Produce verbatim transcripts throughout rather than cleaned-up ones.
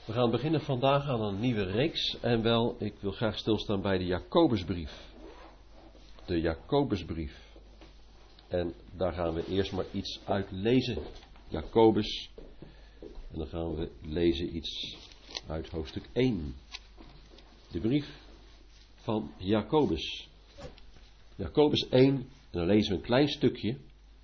We gaan beginnen vandaag aan een nieuwe reeks en wel, ik wil graag stilstaan bij de Jacobusbrief. De Jacobusbrief. En daar gaan we eerst maar iets uit lezen. Jacobus. En dan gaan we lezen iets uit hoofdstuk één. De brief van Jacobus. Jacobus één, en dan lezen we een klein stukje.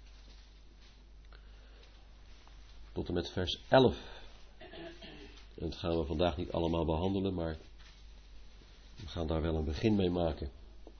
Tot en met vers elf. En dat gaan we vandaag niet allemaal behandelen, maar we gaan daar wel een begin mee maken.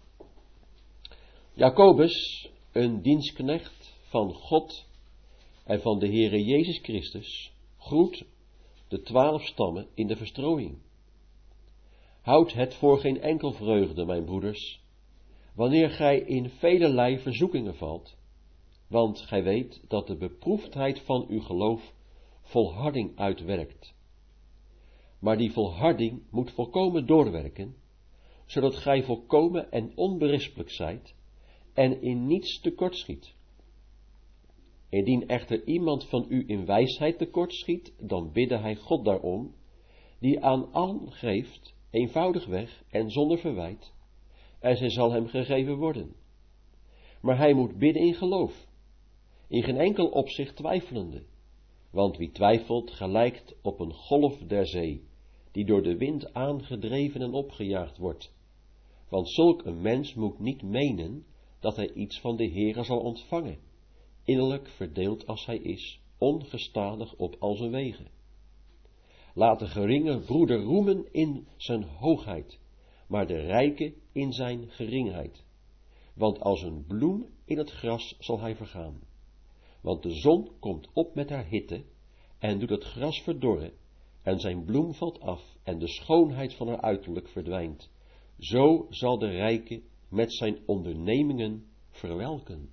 Jacobus, een dienstknecht van God en van de Heere Jezus Christus, groet de twaalf stammen in de verstrooiing. Houd het voor geen enkel vreugde, mijn broeders, wanneer gij in velelei verzoekingen valt, want gij weet dat de beproefdheid van uw geloof volharding uitwerkt. Maar die volharding moet volkomen doorwerken, zodat gij volkomen en onberispelijk zijt en in niets tekortschiet. Indien echter iemand van u in wijsheid tekortschiet, dan bidde hij God daarom, die aan allen geeft, eenvoudigweg en zonder verwijt, en zij zal hem gegeven worden. Maar hij moet bidden in geloof, in geen enkel opzicht twijfelende, want wie twijfelt gelijkt op een golf der zee, die door de wind aangedreven en opgejaagd wordt. Want zulk een mens moet niet menen dat hij iets van de Heere zal ontvangen, innerlijk verdeeld als hij is, ongestadig op al zijn wegen. Laat de geringe broeder roemen in zijn hoogheid, maar de rijke in zijn geringheid. Want als een bloem in het gras zal hij vergaan. Want de zon komt op met haar hitte en doet het gras verdorren, en zijn bloem valt af en de schoonheid van haar uiterlijk verdwijnt. Zo zal de rijke met zijn ondernemingen verwelken.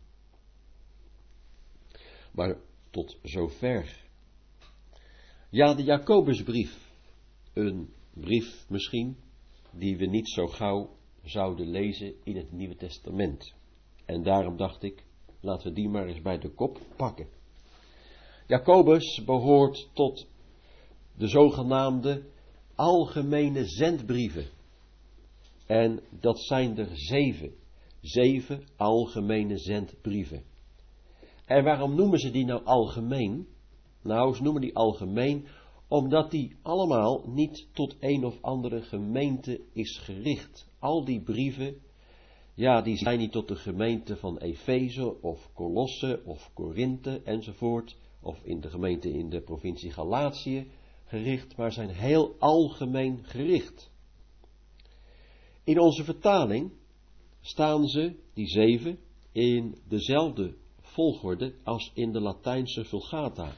Maar tot zover. Ja, de Jacobusbrief. Een brief misschien die we niet zo gauw zouden lezen in het Nieuwe Testament. En daarom dacht ik, laten we die maar eens bij de kop pakken. Jacobus behoort tot de zogenaamde algemene zendbrieven. En dat zijn er zeven. Zeven algemene zendbrieven. En waarom noemen ze die nou algemeen? Nou, ze noemen die algemeen omdat die allemaal niet tot een of andere gemeente is gericht. Al die brieven, ja, die zijn niet tot de gemeente van Efeze of Colosse of Korinthe enzovoort, of in de gemeente in de provincie Galatië gericht, maar zijn heel algemeen gericht. In onze vertaling staan ze, die zeven, in dezelfde volgorde als in de Latijnse Vulgata.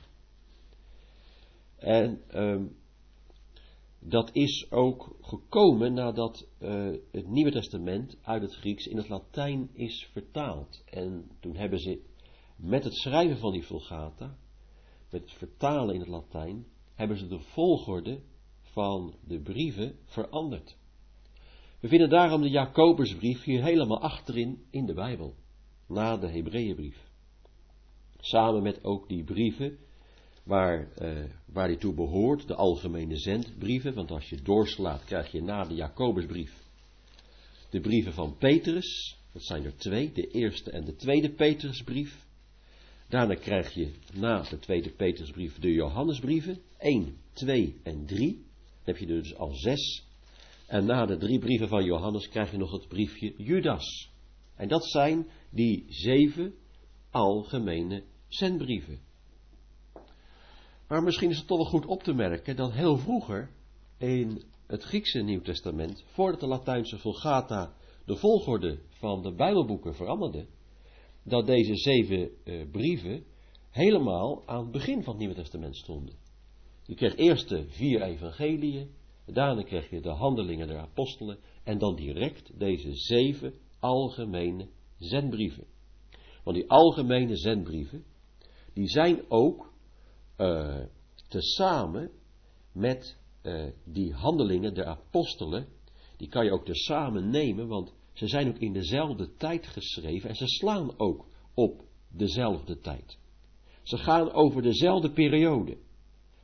En um, dat is ook gekomen nadat uh, het Nieuwe Testament uit het Grieks in het Latijn is vertaald. En toen hebben ze met het schrijven van die Vulgata, met het vertalen in het Latijn, hebben ze de volgorde van de brieven veranderd. We vinden daarom de Jacobusbrief hier helemaal achterin in de Bijbel, na de Hebreeënbrief. Samen met ook die brieven waar, uh, waar die toe behoort, de algemene zendbrieven, want als je doorslaat krijg je na de Jacobusbrief de brieven van Petrus, dat zijn er twee, de eerste en de tweede Petrusbrief. Daarna krijg je na de tweede Petrusbrief de Johannesbrieven, één, twee en drie. Dan heb je er dus al zes. En na de drie brieven van Johannes krijg je nog het briefje Judas. En dat zijn die zeven algemene zendbrieven. Maar misschien is het toch wel goed op te merken dat heel vroeger in het Griekse Nieuw Testament, voordat de Latijnse Vulgata de volgorde van de Bijbelboeken veranderde, dat deze zeven uh, brieven helemaal aan het begin van het Nieuwe Testament stonden. Je kreeg eerst de vier evangeliën, daarna kreeg je de handelingen der apostelen en dan direct deze zeven algemene zendbrieven. Want die algemene zendbrieven, die zijn ook uh, tezamen met uh, die handelingen der apostelen, die kan je ook tezamen nemen, want ze zijn ook in dezelfde tijd geschreven en ze slaan ook op dezelfde tijd. Ze gaan over dezelfde periode.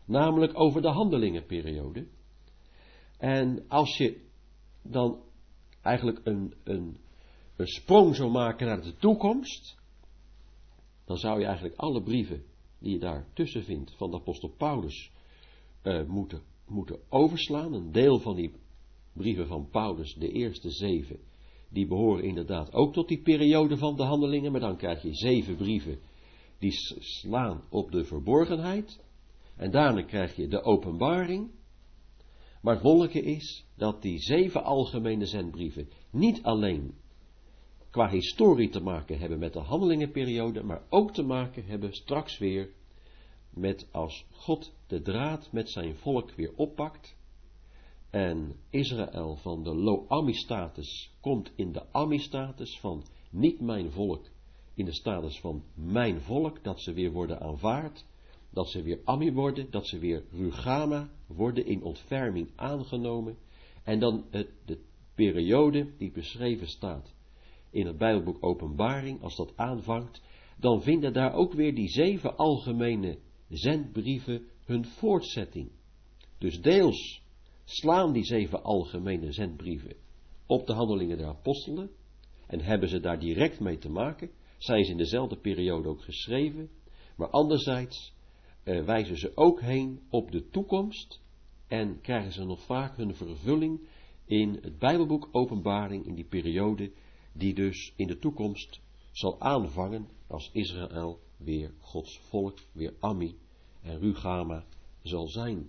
namelijk over de handelingenperiode. En als je dan eigenlijk een, een, een sprong zou maken naar de toekomst, dan zou je eigenlijk alle brieven die je daar tussen vindt van de apostel Paulus uh, moeten, moeten overslaan. Een deel van die brieven van Paulus, de eerste zeven, die behoren inderdaad ook tot die periode van de handelingen, maar dan krijg je zeven brieven die slaan op de verborgenheid. En daarna krijg je de openbaring. Maar het wonderlijke is dat die zeven algemene zendbrieven niet alleen qua historie te maken hebben met de handelingenperiode, maar ook te maken hebben straks weer met als God de draad met zijn volk weer oppakt en Israël van de Lo-Ammi-status komt in de Ammi-status van niet mijn volk, in de status van mijn volk, dat ze weer worden aanvaard, dat ze weer Ammi worden, dat ze weer Rugama worden, in ontferming aangenomen. En dan het, de periode die beschreven staat in het Bijbelboek Openbaring, als dat aanvangt, dan vinden daar ook weer die zeven algemene zendbrieven hun voortzetting. Dus deels slaan die zeven algemene zendbrieven op de handelingen der apostelen en hebben ze daar direct mee te maken, zijn ze in dezelfde periode ook geschreven, maar anderzijds uh, wijzen ze ook heen op de toekomst en krijgen ze nog vaak hun vervulling in het Bijbelboek Openbaring, in die periode die dus in de toekomst zal aanvangen als Israël weer Gods volk, weer Ammi en Rugama zal zijn.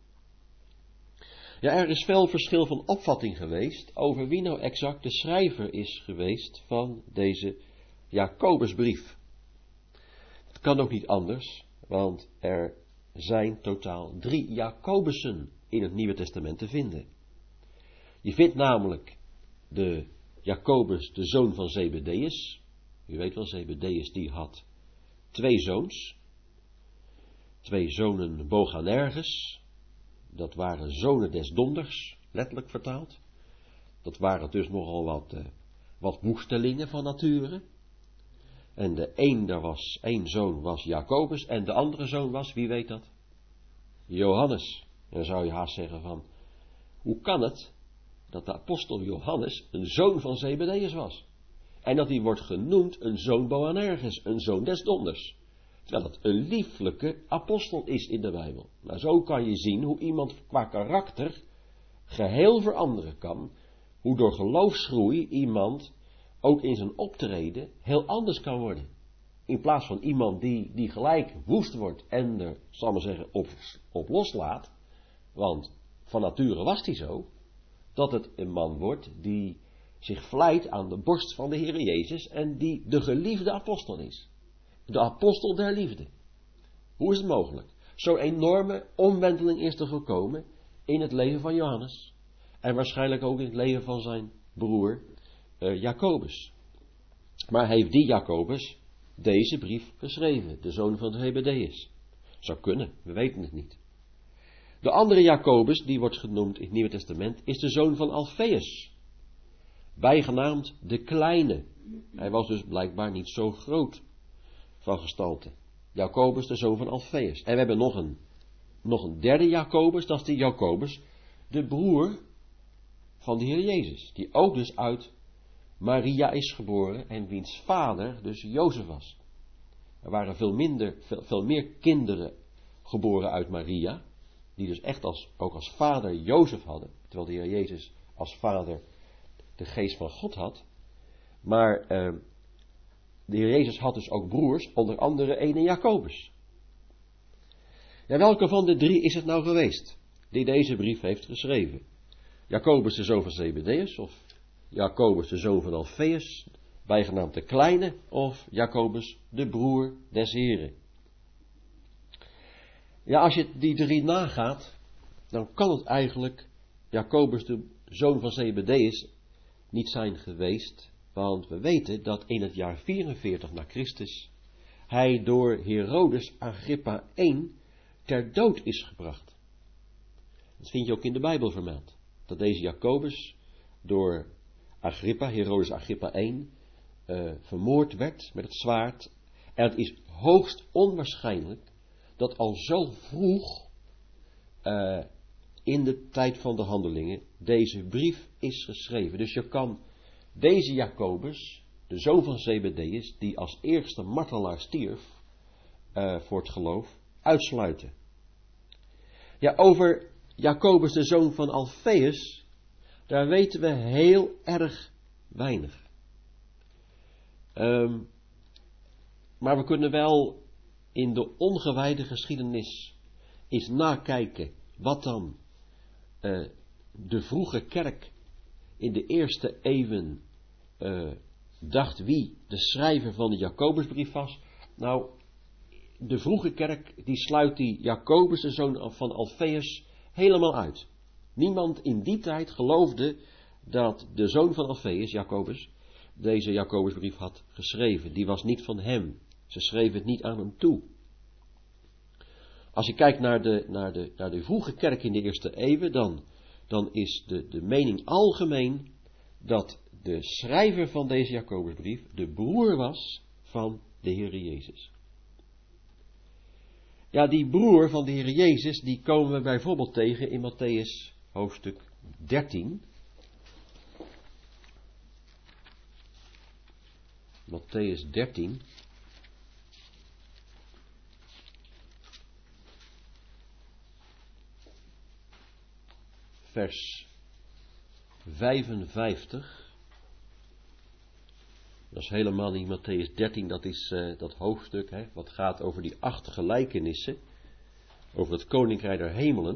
Ja, er is veel verschil van opvatting geweest over wie nou exact de schrijver is geweest van deze Jacobusbrief. Het kan ook niet anders, want er zijn totaal drie Jacobussen in het Nieuwe Testament te vinden. Je vindt namelijk de Jacobus, de zoon van Zebedeus. U weet wel, Zebedeus die had twee zoons. Twee zonen Boanerges. Dat waren zonen des donders, letterlijk vertaald. Dat waren dus nogal wat, uh, wat woestelingen van nature. En de een, daar was, één zoon was Jacobus en de andere zoon was, wie weet dat? Johannes. En dan zou je haast zeggen van, hoe kan het dat de apostel Johannes een zoon van Zebedeus was? En dat hij wordt genoemd een zoon Boanerges, een zoon des donders. Terwijl het een lieflijke apostel is in de Bijbel. Maar zo kan je zien hoe iemand qua karakter geheel veranderen kan. Hoe door geloofsgroei iemand ook in zijn optreden heel anders kan worden. In plaats van iemand die, die gelijk woest wordt en er, zal maar zeggen, op, op loslaat. Want van nature was hij zo. Dat het een man wordt die zich vlijt aan de borst van de Heer Jezus en die de geliefde apostel is. De apostel der liefde. Hoe is het mogelijk? Zo'n enorme omwenteling is er gekomen in het leven van Johannes. En waarschijnlijk ook in het leven van zijn broer uh, Jacobus. Maar heeft die Jacobus deze brief geschreven? De zoon van Zebedeus? Zou kunnen, we weten het niet. De andere Jacobus, die wordt genoemd in het Nieuwe Testament, is de zoon van Alfeus. Bijgenaamd de Kleine. Hij was dus blijkbaar niet zo groot van gestalte. Jacobus, de zoon van Alfeus. En we hebben nog een, nog een derde Jacobus, dat is die Jacobus, de broer van de Heer Jezus. Die ook dus uit Maria is geboren en wiens vader dus Jozef was. Er waren veel, minder, veel, veel meer kinderen geboren uit Maria, die dus echt als, ook als vader Jozef hadden, terwijl de Heer Jezus als vader de geest van God had. Maar uh, de Heer Jezus had dus ook broers, onder andere ene Jacobus. Ja, welke van de drie is het nou geweest die deze brief heeft geschreven? Jacobus de zoon van Zebedeus of Jacobus de zoon van Alfeus, bijgenaamd de Kleine, of Jacobus de broer des Heren? Ja, als je die drie nagaat, dan kan het eigenlijk Jacobus de zoon van Zebedeus niet zijn geweest, want we weten dat in het jaar vierenveertig na Christus hij door Herodes Agrippa één ter dood is gebracht. Dat vind je ook in de Bijbel vermeld. Dat deze Jacobus door Agrippa, Herodes Agrippa één, uh, vermoord werd met het zwaard. En het is hoogst onwaarschijnlijk dat al zo vroeg uh, in de tijd van de Handelingen deze brief is geschreven. Dus je kan deze Jacobus, de zoon van Zebedeus, die als eerste martelaar stierf uh, voor het geloof, uitsluiten. Ja, over Jacobus, de zoon van Alfeus, daar weten we heel erg weinig. Um, maar we kunnen wel in de ongewijde geschiedenis eens nakijken wat dan uh, de vroege kerk in de eerste eeuwen uh, dacht wie de schrijver van de Jacobusbrief was. Nou, de vroege kerk die sluit die Jacobus, de zoon van Alfeus, helemaal uit. Niemand in die tijd geloofde dat de zoon van Alfeus, Jacobus, deze Jacobusbrief had geschreven. Die was niet van hem. Ze schreven het niet aan hem toe. Als je kijkt naar de, naar de, naar de vroege kerk in de eerste eeuwen, dan, dan is de, de mening algemeen dat de schrijver van deze Jacobusbrief de broer was van de Heere Jezus. Ja, die broer van de Heere Jezus, die komen we bijvoorbeeld tegen in Mattheüs hoofdstuk dertien. Mattheüs dertien. Vers vijfenvijftig. Dat is helemaal niet Mattheüs dertien, dat is uh, dat hoofdstuk, hè, wat gaat over die acht gelijkenissen, over het koninkrijk der hemelen,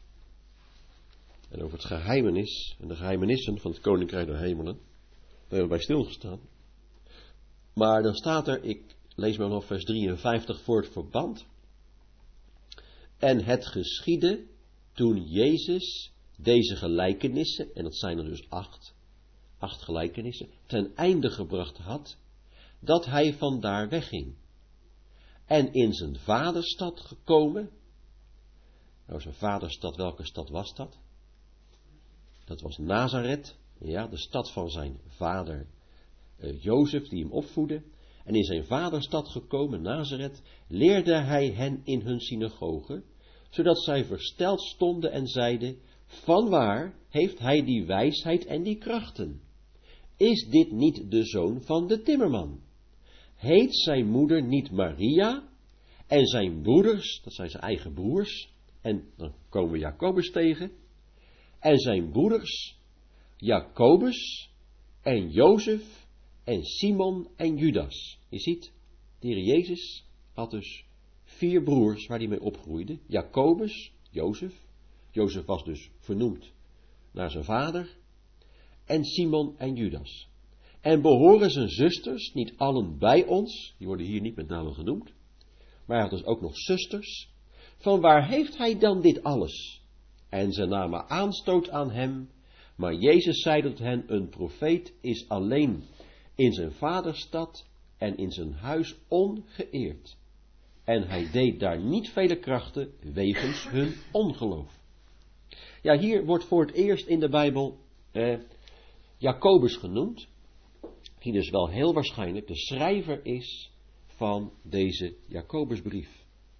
en over het geheimenis, en de geheimenissen van het koninkrijk der hemelen. Daar hebben we bij stilgestaan. Maar dan staat er, ik lees maar nog vers drieënvijftig voor het verband. En het geschiedde toen Jezus deze gelijkenissen, en dat zijn er dus acht, acht gelijkenissen, ten einde gebracht had, dat hij vandaar wegging. En in zijn vaderstad gekomen, nou zijn vaderstad, welke stad was dat? Dat was Nazareth, ja, de stad van zijn vader uh, Jozef, die hem opvoedde. En in zijn vaderstad gekomen, Nazareth, leerde hij hen in hun synagoge, zodat zij versteld stonden en zeiden, vanwaar heeft hij die wijsheid en die krachten? Is dit niet de zoon van de timmerman? Heet zijn moeder niet Maria? En zijn broeders, dat zijn zijn eigen broers, en dan komen we Jacobus tegen, en zijn broeders, Jacobus en Jozef en Simon en Judas. Je ziet, de Heer Jezus had dus vier broers waar hij mee opgroeide. Jacobus, Jozef, Jozef was dus vernoemd naar zijn vader, en Simon en Judas. En behoren zijn zusters niet allen bij ons, die worden hier niet met name genoemd, maar hij had dus ook nog zusters. Van waar heeft hij dan dit alles? En ze namen aanstoot aan hem, maar Jezus zei tot hen, een profeet is alleen in zijn vaderstad en in zijn huis ongeëerd. En hij deed daar niet vele krachten wegens hun ongeloof. Ja, hier wordt voor het eerst in de Bijbel eh, Jacobus genoemd, die dus wel heel waarschijnlijk de schrijver is van deze Jacobusbrief.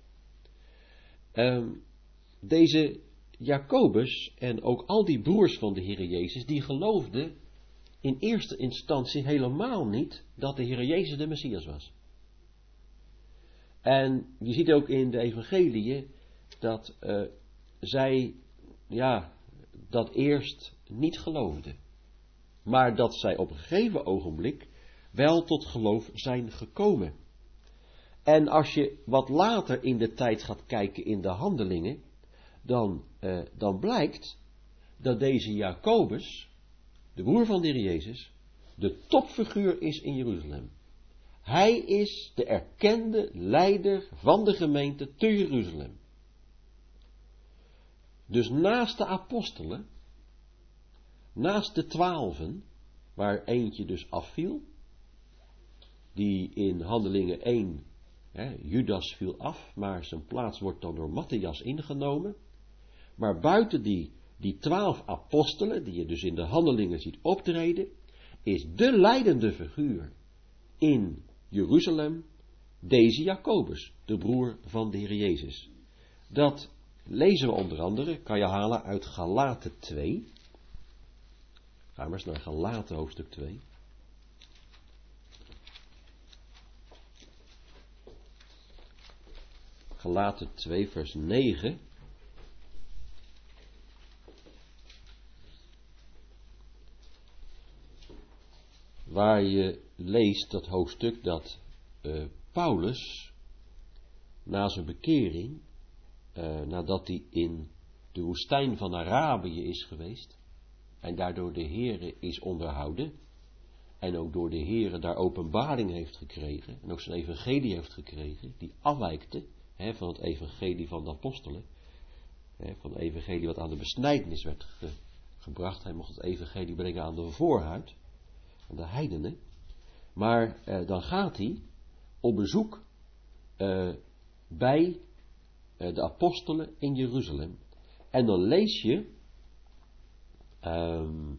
Um, deze Jacobus en ook al die broers van de Heere Jezus, die geloofden in eerste instantie helemaal niet dat de Heere Jezus de Messias was. En je ziet ook in de evangeliën dat uh, zij, ja, dat eerst niet geloofden. Maar dat zij op een gegeven ogenblik wel tot geloof zijn gekomen. En als je wat later in de tijd gaat kijken in de handelingen, dan, uh, dan blijkt dat deze Jacobus, de broer van de Heer Jezus, de topfiguur is in Jeruzalem. Hij is de erkende leider van de gemeente te Jeruzalem. Dus naast de apostelen, naast de twaalfen, waar eentje dus afviel, die in Handelingen één, hè, Judas viel af, maar zijn plaats wordt dan door Matthias ingenomen. Maar buiten die, die twaalf apostelen, die je dus in de Handelingen ziet optreden, is de leidende figuur in Jeruzalem deze Jacobus, de broer van de Heer Jezus. Dat lezen we onder andere, kan je halen uit Galaten twee. Gaan we eens naar Galaten hoofdstuk twee. Galaten twee vers negen. Waar je leest dat hoofdstuk dat uh, Paulus na zijn bekering, uh, nadat hij in de woestijn van Arabië is geweest en daardoor de Heere is onderhouden en ook door de Heere daar openbaring heeft gekregen en ook zijn evangelie heeft gekregen, die afwijkte he, van het evangelie van de apostelen, he, van het evangelie wat aan de besnijdenis werd ge, gebracht. Hij mocht het evangelie brengen aan de voorhuid, aan de heidenen. Maar eh, dan gaat hij op bezoek eh, bij eh, de apostelen in Jeruzalem. En dan lees je, um,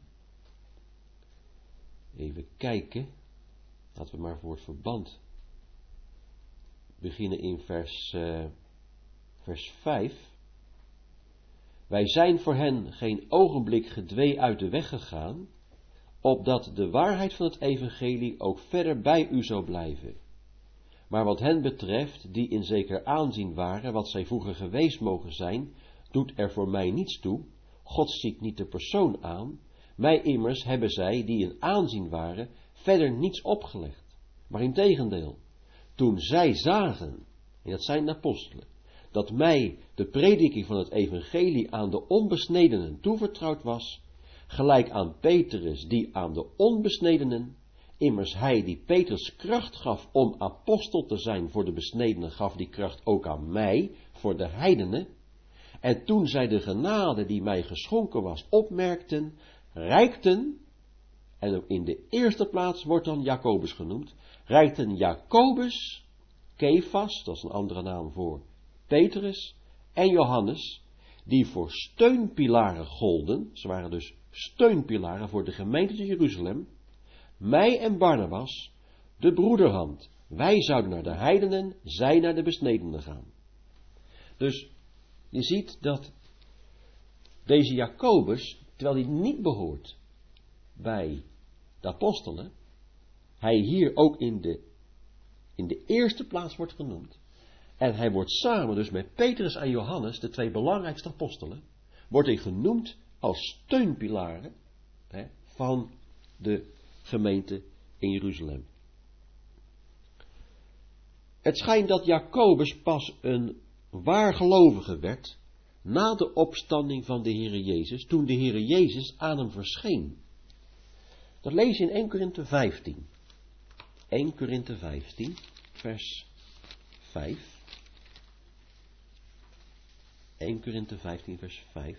even kijken, laten we maar voor het verband beginnen in vers, uh, vers vijf. Wij zijn voor hen geen ogenblik gedwee uit de weg gegaan, opdat de waarheid van het evangelie ook verder bij u zou blijven. Maar wat hen betreft, die in zeker aanzien waren, wat zij vroeger geweest mogen zijn, doet er voor mij niets toe. God ziet niet de persoon aan. Mij immers hebben zij, die in aanzien waren, verder niets opgelegd. Maar integendeel, toen zij zagen, en dat zijn de apostelen, dat mij de prediking van het evangelie aan de onbesnedenen toevertrouwd was, gelijk aan Petrus die aan de onbesnedenen, immers hij die Petrus kracht gaf om apostel te zijn voor de besnedenen, gaf die kracht ook aan mij voor de heidenen. En toen zij de genade die mij geschonken was opmerkten, reikten, en in de eerste plaats wordt dan Jacobus genoemd, reikten Jacobus, Kefas, dat is een andere naam voor Petrus, en Johannes, die voor steunpilaren golden, ze waren dus steunpilaren voor de gemeente te Jeruzalem, mij en Barnabas, de broederhand. Wij zouden naar de heidenen, zij naar de besnedenen gaan. Dus je ziet dat deze Jacobus, terwijl hij niet behoort bij de apostelen, hij hier ook in de, in de eerste plaats wordt genoemd. En hij wordt samen dus met Petrus en Johannes, de twee belangrijkste apostelen, wordt hij genoemd als steunpilaren hè, van de gemeente in Jeruzalem. Het schijnt dat Jacobus pas een waargelovige werd na de opstanding van de Heere Jezus, toen de Heere Jezus aan hem verscheen. Dat lees je in Eerste Korinthe vijftien. Eerste Korinthe vijftien, vers vijf. Eerste Korinthe vijftien, vers vijf.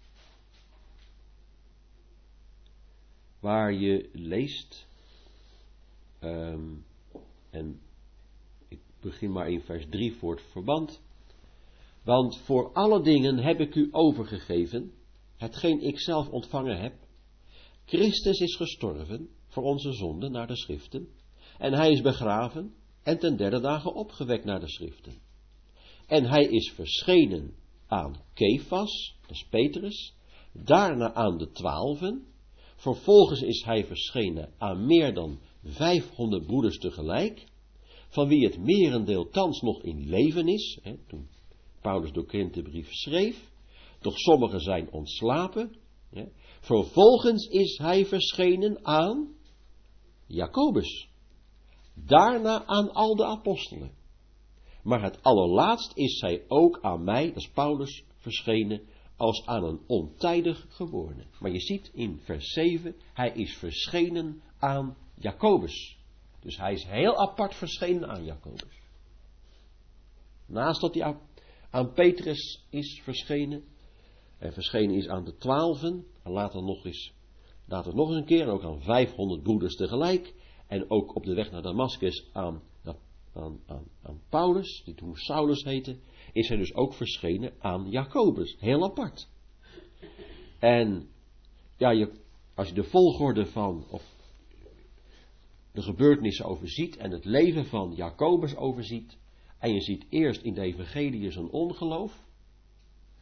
Waar je leest, um, en ik begin maar in vers drie voor het verband. Want voor alle dingen heb ik u overgegeven, hetgeen ik zelf ontvangen heb. Christus is gestorven voor onze zonden naar de schriften, en hij is begraven en ten derde dagen opgewekt naar de schriften. En hij is verschenen aan Kefas, dat is Petrus, daarna aan de twaalfen, vervolgens is hij verschenen aan meer dan vijfhonderd broeders tegelijk, van wie het merendeel thans nog in leven is, hè, toen Paulus de Korinthebrief schreef, doch sommigen zijn ontslapen. Hè. Vervolgens is hij verschenen aan Jacobus, daarna aan al de apostelen. Maar het allerlaatst is hij ook aan mij, dat is Paulus, verschenen als aan een ontijdig geborene. Maar je ziet in vers zeven, hij is verschenen aan Jacobus. Dus hij is heel apart verschenen aan Jacobus. Naast dat hij aan Petrus is verschenen, en verschenen is aan de twaalfen, en later nog eens, later nog eens een keer, en ook aan vijfhonderd broeders tegelijk, en ook op de weg naar Damascus aan, aan, aan, aan Paulus, die toen Saulus heette, is hij dus ook verschenen aan Jacobus. Heel apart. En ja, je, als je de volgorde van, of de gebeurtenissen overziet en het leven van Jacobus overziet, en je ziet eerst in de evangelie zijn ongeloof,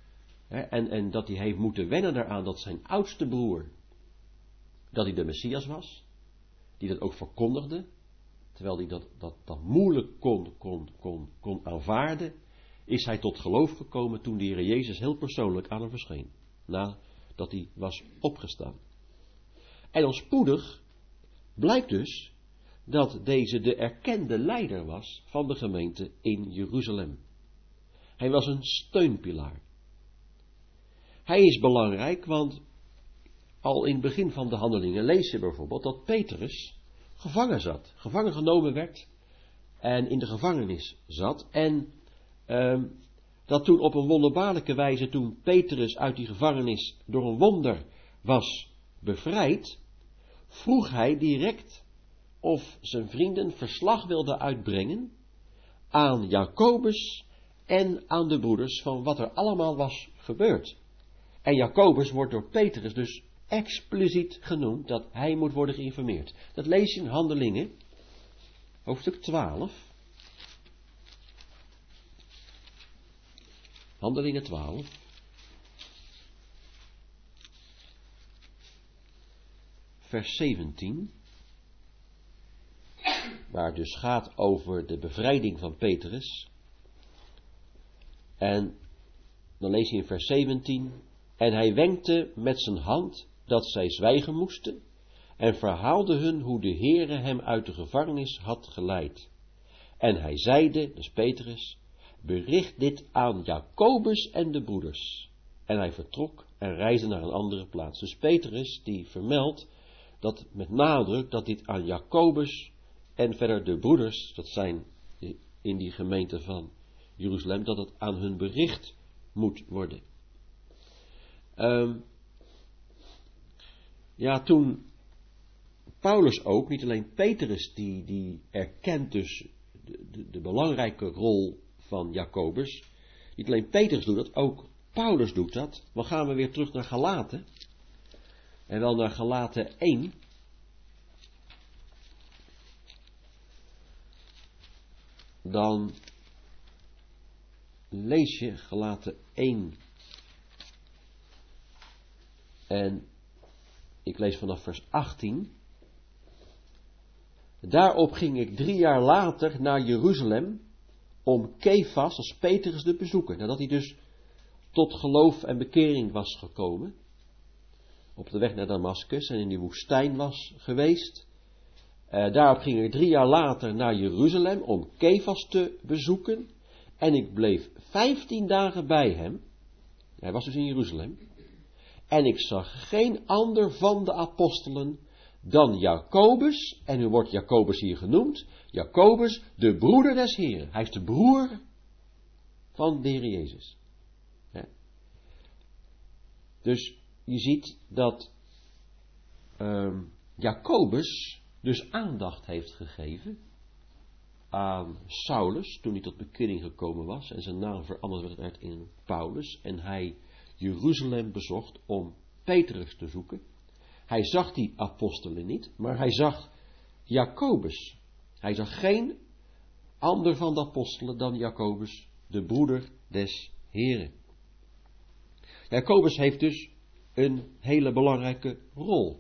Hè, en, en dat hij heeft moeten wennen daaraan dat zijn oudste broer, dat hij de Messias was, die dat ook verkondigde, terwijl hij dat, dat, dat moeilijk kon, kon, kon, kon aanvaarden, is hij tot geloof gekomen toen de Heer Jezus heel persoonlijk aan hem verscheen, nadat hij was opgestaan. En al spoedig blijkt dus dat deze de erkende leider was van de gemeente in Jeruzalem. Hij was een steunpilaar. Hij is belangrijk, want al in het begin van de handelingen lees je bijvoorbeeld dat Petrus gevangen zat, gevangen genomen werd en in de gevangenis zat. En uh, dat toen op een wonderbaarlijke wijze, toen Petrus uit die gevangenis door een wonder was bevrijd, vroeg hij direct of zijn vrienden verslag wilden uitbrengen aan Jacobus en aan de broeders van wat er allemaal was gebeurd. En Jacobus wordt door Petrus dus expliciet genoemd dat hij moet worden geïnformeerd. Dat lees je in Handelingen, hoofdstuk twaalf. Handelingen twaalf. Vers zeventien. Waar het dus gaat over de bevrijding van Petrus. En dan lees je in vers zeventien. En hij wenkte met zijn hand dat zij zwijgen moesten en verhaalde hun hoe de Heere hem uit de gevangenis had geleid. En hij zeide, dus Petrus, bericht dit aan Jacobus en de broeders. En hij vertrok en reisde naar een andere plaats. Dus Petrus die vermeldt dat met nadruk dat dit aan Jacobus en verder de broeders, dat zijn in die gemeente van Jeruzalem, dat het aan hun bericht moet worden. Um, ja, toen Paulus ook, niet alleen Petrus, die, die erkent dus de, de, de belangrijke rol van Jacobus. Niet alleen Petrus doet dat, ook Paulus doet dat. Dan gaan we weer terug naar Galaten. En wel naar Galaten één. Dan lees je Galaten één. En ik lees vanaf vers achttien. Daarop ging ik drie jaar later naar Jeruzalem om Kefas als Petrus te bezoeken. Nadat hij dus tot geloof en bekering was gekomen. Op de weg naar Damaskus en in die woestijn was geweest. Uh, daarop ging ik drie jaar later naar Jeruzalem om Kefas te bezoeken. En ik bleef vijftien dagen bij hem. Hij was dus in Jeruzalem. En ik zag geen ander van de apostelen dan Jacobus, en nu wordt Jacobus hier genoemd, Jacobus, de broeder des Heren. Hij is de broer van de Heer Jezus. Ja. Dus je ziet dat um, Jacobus dus aandacht heeft gegeven aan Saulus, toen hij tot bekering gekomen was, en zijn naam veranderd werd in Paulus, en hij Jeruzalem bezocht om Petrus te zoeken. Hij zag die apostelen niet, maar hij zag Jacobus. Hij zag geen ander van de apostelen dan Jacobus, de broeder des Heren. Jacobus heeft dus een hele belangrijke rol.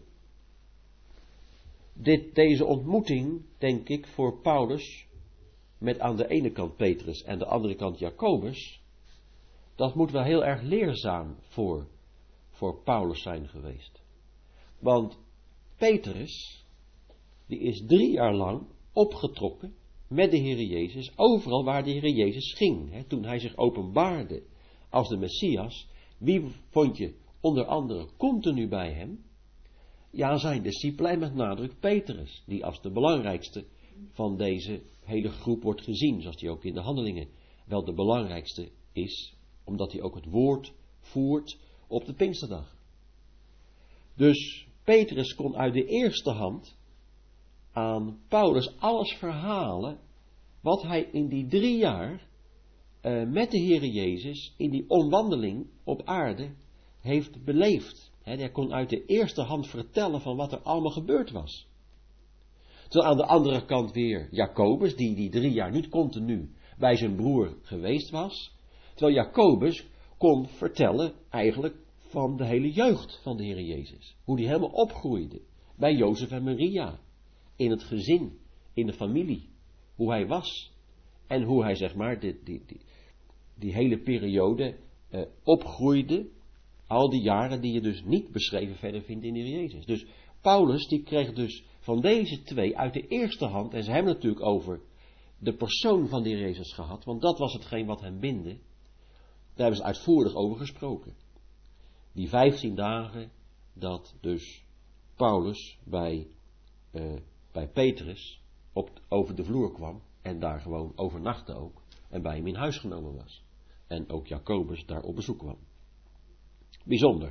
Dit, deze ontmoeting, denk ik, voor Paulus, met aan de ene kant Petrus en de andere kant Jacobus, dat moet wel heel erg leerzaam voor, voor Paulus zijn geweest. Want Petrus, die is drie jaar lang opgetrokken met de Heer Jezus, overal waar de Heer Jezus ging. Hè, toen hij zich openbaarde als de Messias, wie vond je onder andere continu bij hem? Ja, zijn discipelen en met nadruk Petrus, die als de belangrijkste van deze hele groep wordt gezien, zoals die ook in de handelingen wel de belangrijkste is, omdat hij ook het woord voert op de Pinksterdag. Dus Petrus kon uit de eerste hand aan Paulus alles verhalen wat hij in die drie jaar uh, met de Heere Jezus in die omwandeling op aarde heeft beleefd. He, hij kon uit de eerste hand vertellen van wat er allemaal gebeurd was. Terwijl aan de andere kant weer Jacobus, die die drie jaar niet continu bij zijn broer geweest was. Terwijl Jacobus kon vertellen eigenlijk van de hele jeugd van de Heer Jezus. Hoe die helemaal opgroeide. Bij Jozef en Maria. In het gezin. In de familie. Hoe hij was. En hoe hij zeg maar die, die, die, die hele periode uh, opgroeide. Al die jaren die je dus niet beschreven verder vindt in de Heer Jezus. Dus Paulus die kreeg dus van deze twee uit de eerste hand. En ze hebben natuurlijk over de persoon van de Heer Jezus gehad. Want dat was hetgeen wat hem bindde. Daar hebben ze uitvoerig over gesproken. Die vijftien dagen dat dus Paulus bij, uh, bij Petrus op, over de vloer kwam. En daar gewoon overnachtte ook. En bij hem in huis genomen was. En ook Jacobus daar op bezoek kwam. Bijzonder.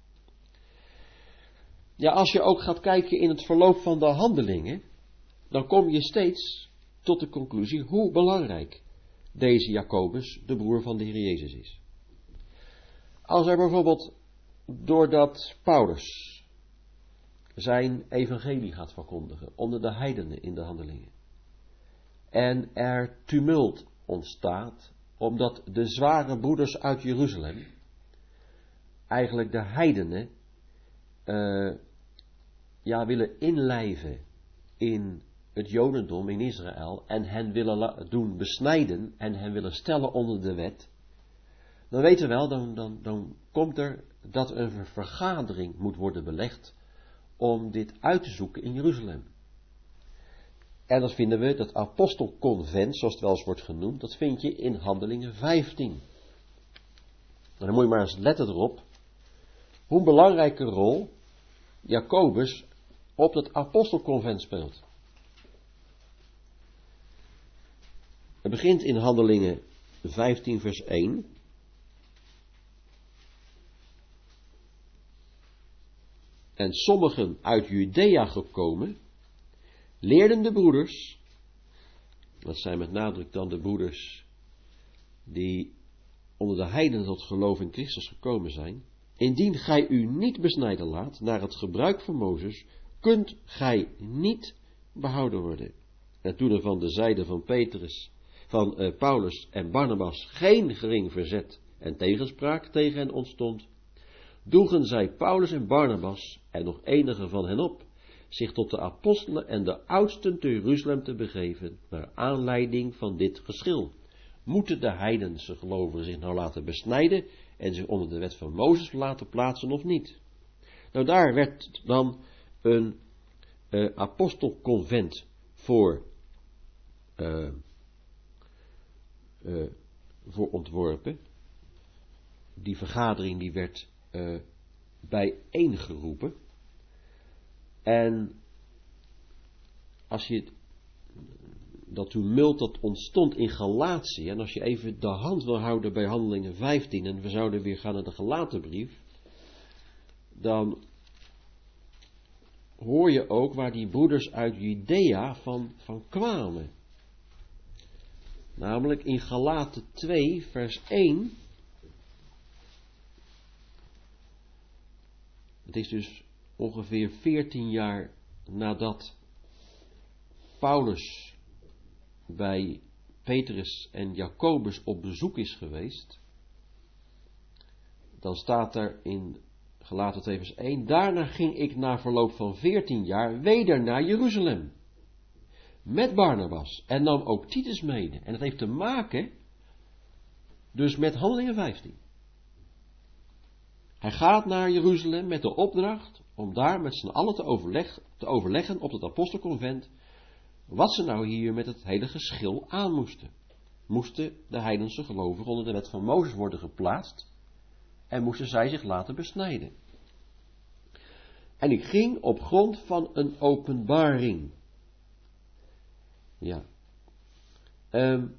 Ja, als je ook gaat kijken in het verloop van de handelingen. Dan kom je steeds tot de conclusie hoe belangrijk deze Jacobus, de broer van de Heer Jezus, is. Als er bijvoorbeeld doordat Paulus zijn evangelie gaat verkondigen onder de heidenen in de handelingen. En er tumult ontstaat omdat de zware broeders uit Jeruzalem eigenlijk de heidenen uh, ja, willen inlijven in het Jodendom in Israël en hen willen doen besnijden en hen willen stellen onder de wet. Dan weten we wel, dan, dan, dan komt er dat een vergadering moet worden belegd om dit uit te zoeken in Jeruzalem. En dat vinden we, dat apostelconvent, zoals het wel eens wordt genoemd, dat vind je in Handelingen vijftien. En dan moet je maar eens letten erop, hoe belangrijke rol Jacobus op het apostelconvent speelt. Het begint in Handelingen vijftien vers één. En sommigen uit Judea gekomen, leerden de broeders, dat zijn met nadruk dan de broeders die onder de heidenen tot geloof in Christus gekomen zijn, indien gij u niet besnijden laat naar het gebruik van Mozes, kunt gij niet behouden worden. En toen er van de zijde van Petrus, van uh, Paulus en Barnabas geen gering verzet en tegenspraak tegen hen ontstond, droegen zij Paulus en Barnabas en nog enige van hen op, zich tot de apostelen en de oudsten te Jeruzalem te begeven, naar aanleiding van dit geschil. Moeten de heidense gelovigen zich nou laten besnijden en zich onder de wet van Mozes laten plaatsen of niet? Nou, daar werd dan een uh, apostelconvent voor, uh, uh, voor ontworpen. Die vergadering die werd uh, bijeengeroepen. En als je dat tumult dat ontstond in Galatië, en als je even de hand wil houden bij Handelingen vijftien, en we zouden weer gaan naar de Galatenbrief, dan hoor je ook waar die broeders uit Judea van, van kwamen. Namelijk in Galaten twee vers één. Het is dus ongeveer veertien jaar nadat Paulus bij Petrus en Jacobus op bezoek is geweest. Dan staat er in Galaten twee vers één. Daarna ging ik na verloop van veertien jaar weder naar Jeruzalem. Met Barnabas. En nam ook Titus mede. En dat heeft te maken dus met Handelingen vijftien. Hij gaat naar Jeruzalem met de opdracht om daar met z'n allen te, overleg, te overleggen op het apostelconvent wat ze nou hier met het hele geschil aan moesten. Moesten de heidense gelovigen onder de wet van Mozes worden geplaatst en moesten zij zich laten besnijden. En ik ging op grond van een openbaring. Ja. Um,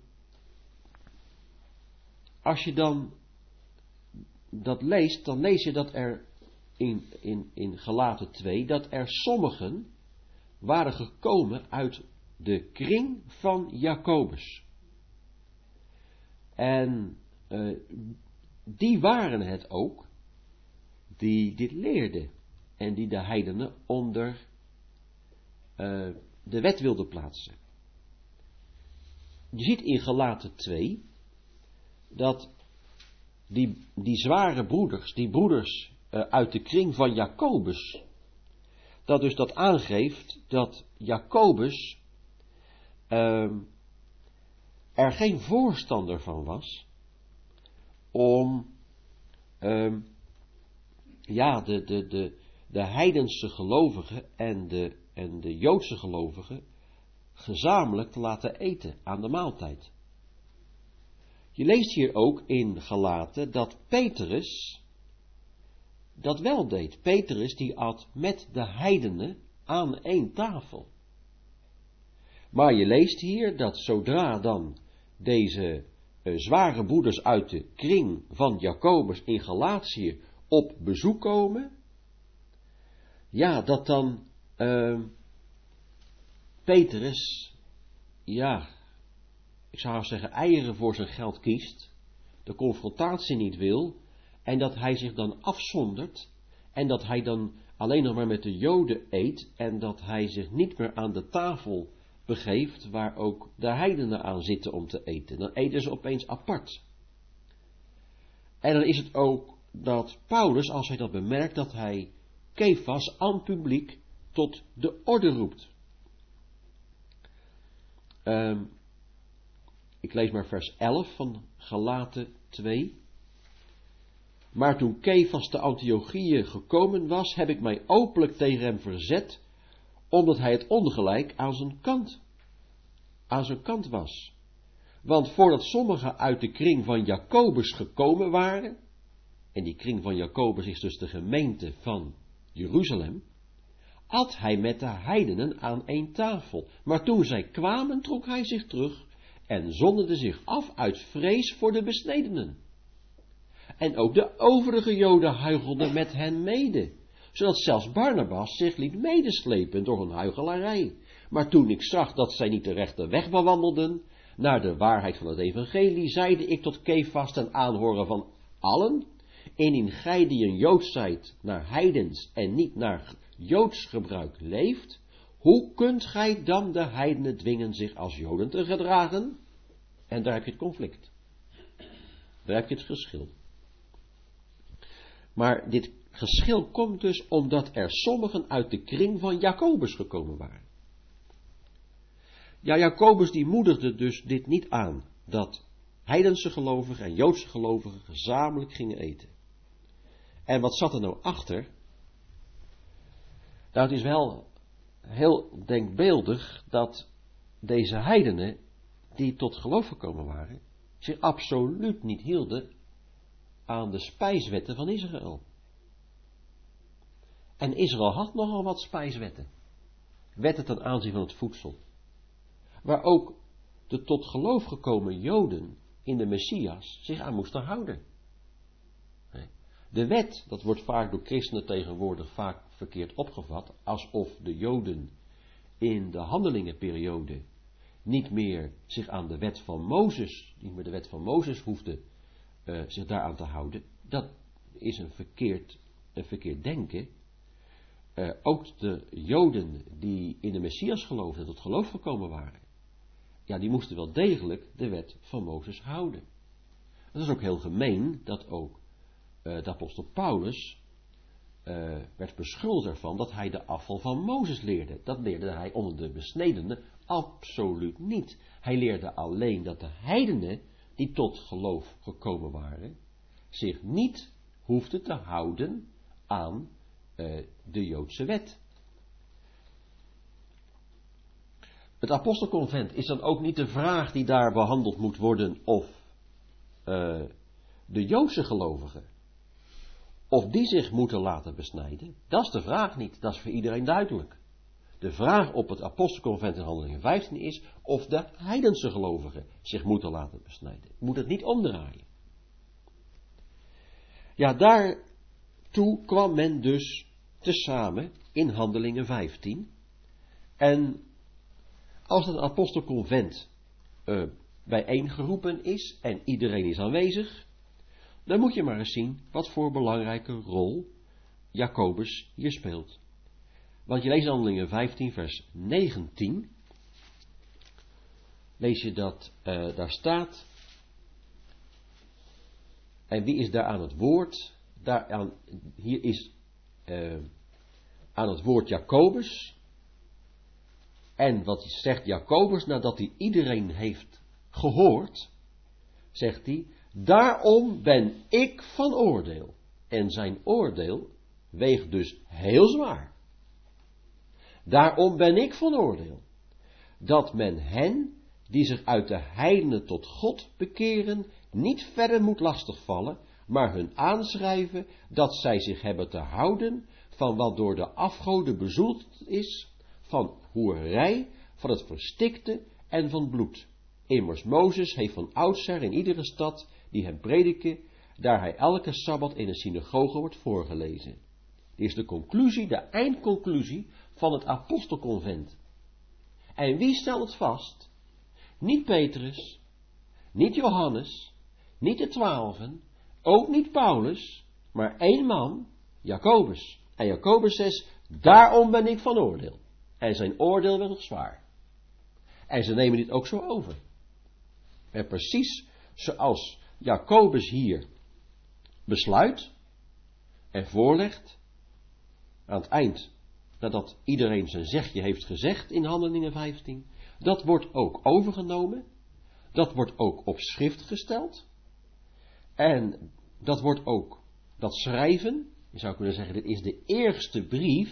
als je dan dat leest, dan lees je dat er in, in, in Galaten twee, dat er sommigen waren gekomen uit de kring van Jacobus. En uh, die waren het ook die dit leerden en die de heidenen onder uh, de wet wilden plaatsen. Je ziet in Galaten twee dat die, die zware broeders, die broeders uh, uit de kring van Jacobus, dat dus dat aangeeft dat Jacobus uh, er geen voorstander van was om uh, ja, de, de, de, de heidense gelovigen en de, en de Joodse gelovigen gezamenlijk te laten eten aan de maaltijd. Je leest hier ook in Galaten dat Petrus dat wel deed. Petrus die at met de heidenen aan één tafel. Maar je leest hier dat zodra dan deze uh, zware broeders uit de kring van Jacobus in Galatië op bezoek komen, ja, dat dan uh, Petrus, ja, ik zou zeggen eieren voor zijn geld kiest, de confrontatie niet wil, en dat hij zich dan afzondert, en dat hij dan alleen nog maar met de Joden eet, en dat hij zich niet meer aan de tafel begeeft, waar ook de heidenen aan zitten om te eten. Dan eten ze opeens apart. En dan is het ook dat Paulus, als hij dat bemerkt, dat hij Kefas aan publiek tot de orde roept. Um, ik lees maar vers elf van Galaten twee. Maar toen Kefas te Antiochië gekomen was, heb ik mij openlijk tegen hem verzet, omdat hij het ongelijk aan zijn kant, aan zijn kant was. Want voordat sommigen uit de kring van Jacobus gekomen waren, en die kring van Jacobus is dus de gemeente van Jeruzalem, at hij met de heidenen aan één tafel. Maar toen zij kwamen, trok hij zich terug en zonderde zich af uit vrees voor de besnedenen. En ook de overige Joden huichelden met hen mede, zodat zelfs Barnabas zich liet medeslepen door hun huichelarij. Maar toen ik zag dat zij niet de rechte weg bewandelden, naar de waarheid van het evangelie, zeide ik tot Kefas ten aanhoren van allen: indien gij die een Jood zijt naar heidens en niet naar Joods gebruik leeft, hoe kunt gij dan de heidenen dwingen zich als Joden te gedragen? En daar heb je het conflict. Daar heb je het geschil. Maar dit geschil komt dus omdat er sommigen uit de kring van Jacobus gekomen waren. Ja, Jacobus die moedigde dus dit niet aan, dat heidense gelovigen en Joodse gelovigen gezamenlijk gingen eten. En wat zat er nou achter? Nou, het is wel heel denkbeeldig dat deze heidenen, die tot geloof gekomen waren, zich absoluut niet hielden aan de spijswetten van Israël. En Israël had nogal wat spijswetten. Wetten ten aanzien van het voedsel. Waar ook de tot geloof gekomen Joden in de Messias zich aan moesten houden. De wet, dat wordt vaak door christenen tegenwoordig vaak verkeerd opgevat, alsof de Joden in de handelingenperiode niet meer zich aan de wet van Mozes, niet meer de wet van Mozes hoefden uh, zich daaraan te houden. Dat is een verkeerd, een verkeerd denken. Uh, ook de Joden die in de Messias geloofden, tot geloof gekomen waren, ja, die moesten wel degelijk de wet van Mozes houden. Het is ook heel gemeen dat ook uh, de apostel Paulus uh, werd beschuldigd ervan dat hij de afval van Mozes leerde. Dat leerde hij onder de besnedenen absoluut niet. Hij leerde alleen dat de heidenen die tot geloof gekomen waren, zich niet hoefden te houden aan uh, de Joodse wet. Het apostelconvent is dan ook niet de vraag die daar behandeld moet worden of uh, de Joodse gelovigen, of die zich moeten laten besnijden. Dat is de vraag niet, dat is voor iedereen duidelijk. De vraag op het apostelconvent in Handelingen vijftien is of de heidense gelovigen zich moeten laten besnijden. Moet het niet omdraaien. Ja, daartoe kwam men dus tezamen in Handelingen vijftien. En als het apostelconvent uh, bijeengeroepen is en iedereen is aanwezig, dan moet je maar eens zien wat voor belangrijke rol Jacobus hier speelt. Want je leest in Handelingen vijftien vers negentien, lees je dat uh, daar staat: En wie is daar aan het woord? Daar aan, hier is uh, aan het woord Jacobus. En wat zegt Jacobus nadat hij iedereen heeft gehoord? Zegt hij, daarom ben ik van oordeel. En zijn oordeel weegt dus heel zwaar. Daarom ben ik van oordeel. Dat men hen, die zich uit de heidenen tot God bekeren, niet verder moet lastigvallen, maar hun aanschrijven dat zij zich hebben te houden van wat door de afgoden bezoedeld is, van hoerij, van het verstikte en van bloed. Immers Mozes heeft van oudsher in iedere stad die hem prediken, daar hij elke sabbat in een synagoge wordt voorgelezen. Dit is de conclusie, de eindconclusie van het apostelconvent. En wie stelt het vast? Niet Petrus, niet Johannes, niet de twaalfen, ook niet Paulus, maar één man, Jacobus. En Jacobus zegt, daarom ben ik van oordeel. En zijn oordeel werd nog zwaar. En ze nemen dit ook zo over. En precies zoals Jacobus hier besluit en voorlegt, aan het eind, nadat iedereen zijn zegje heeft gezegd in Handelingen vijftien, dat wordt ook overgenomen, dat wordt ook op schrift gesteld, en dat wordt ook, dat schrijven, je zou kunnen zeggen, dit is de eerste brief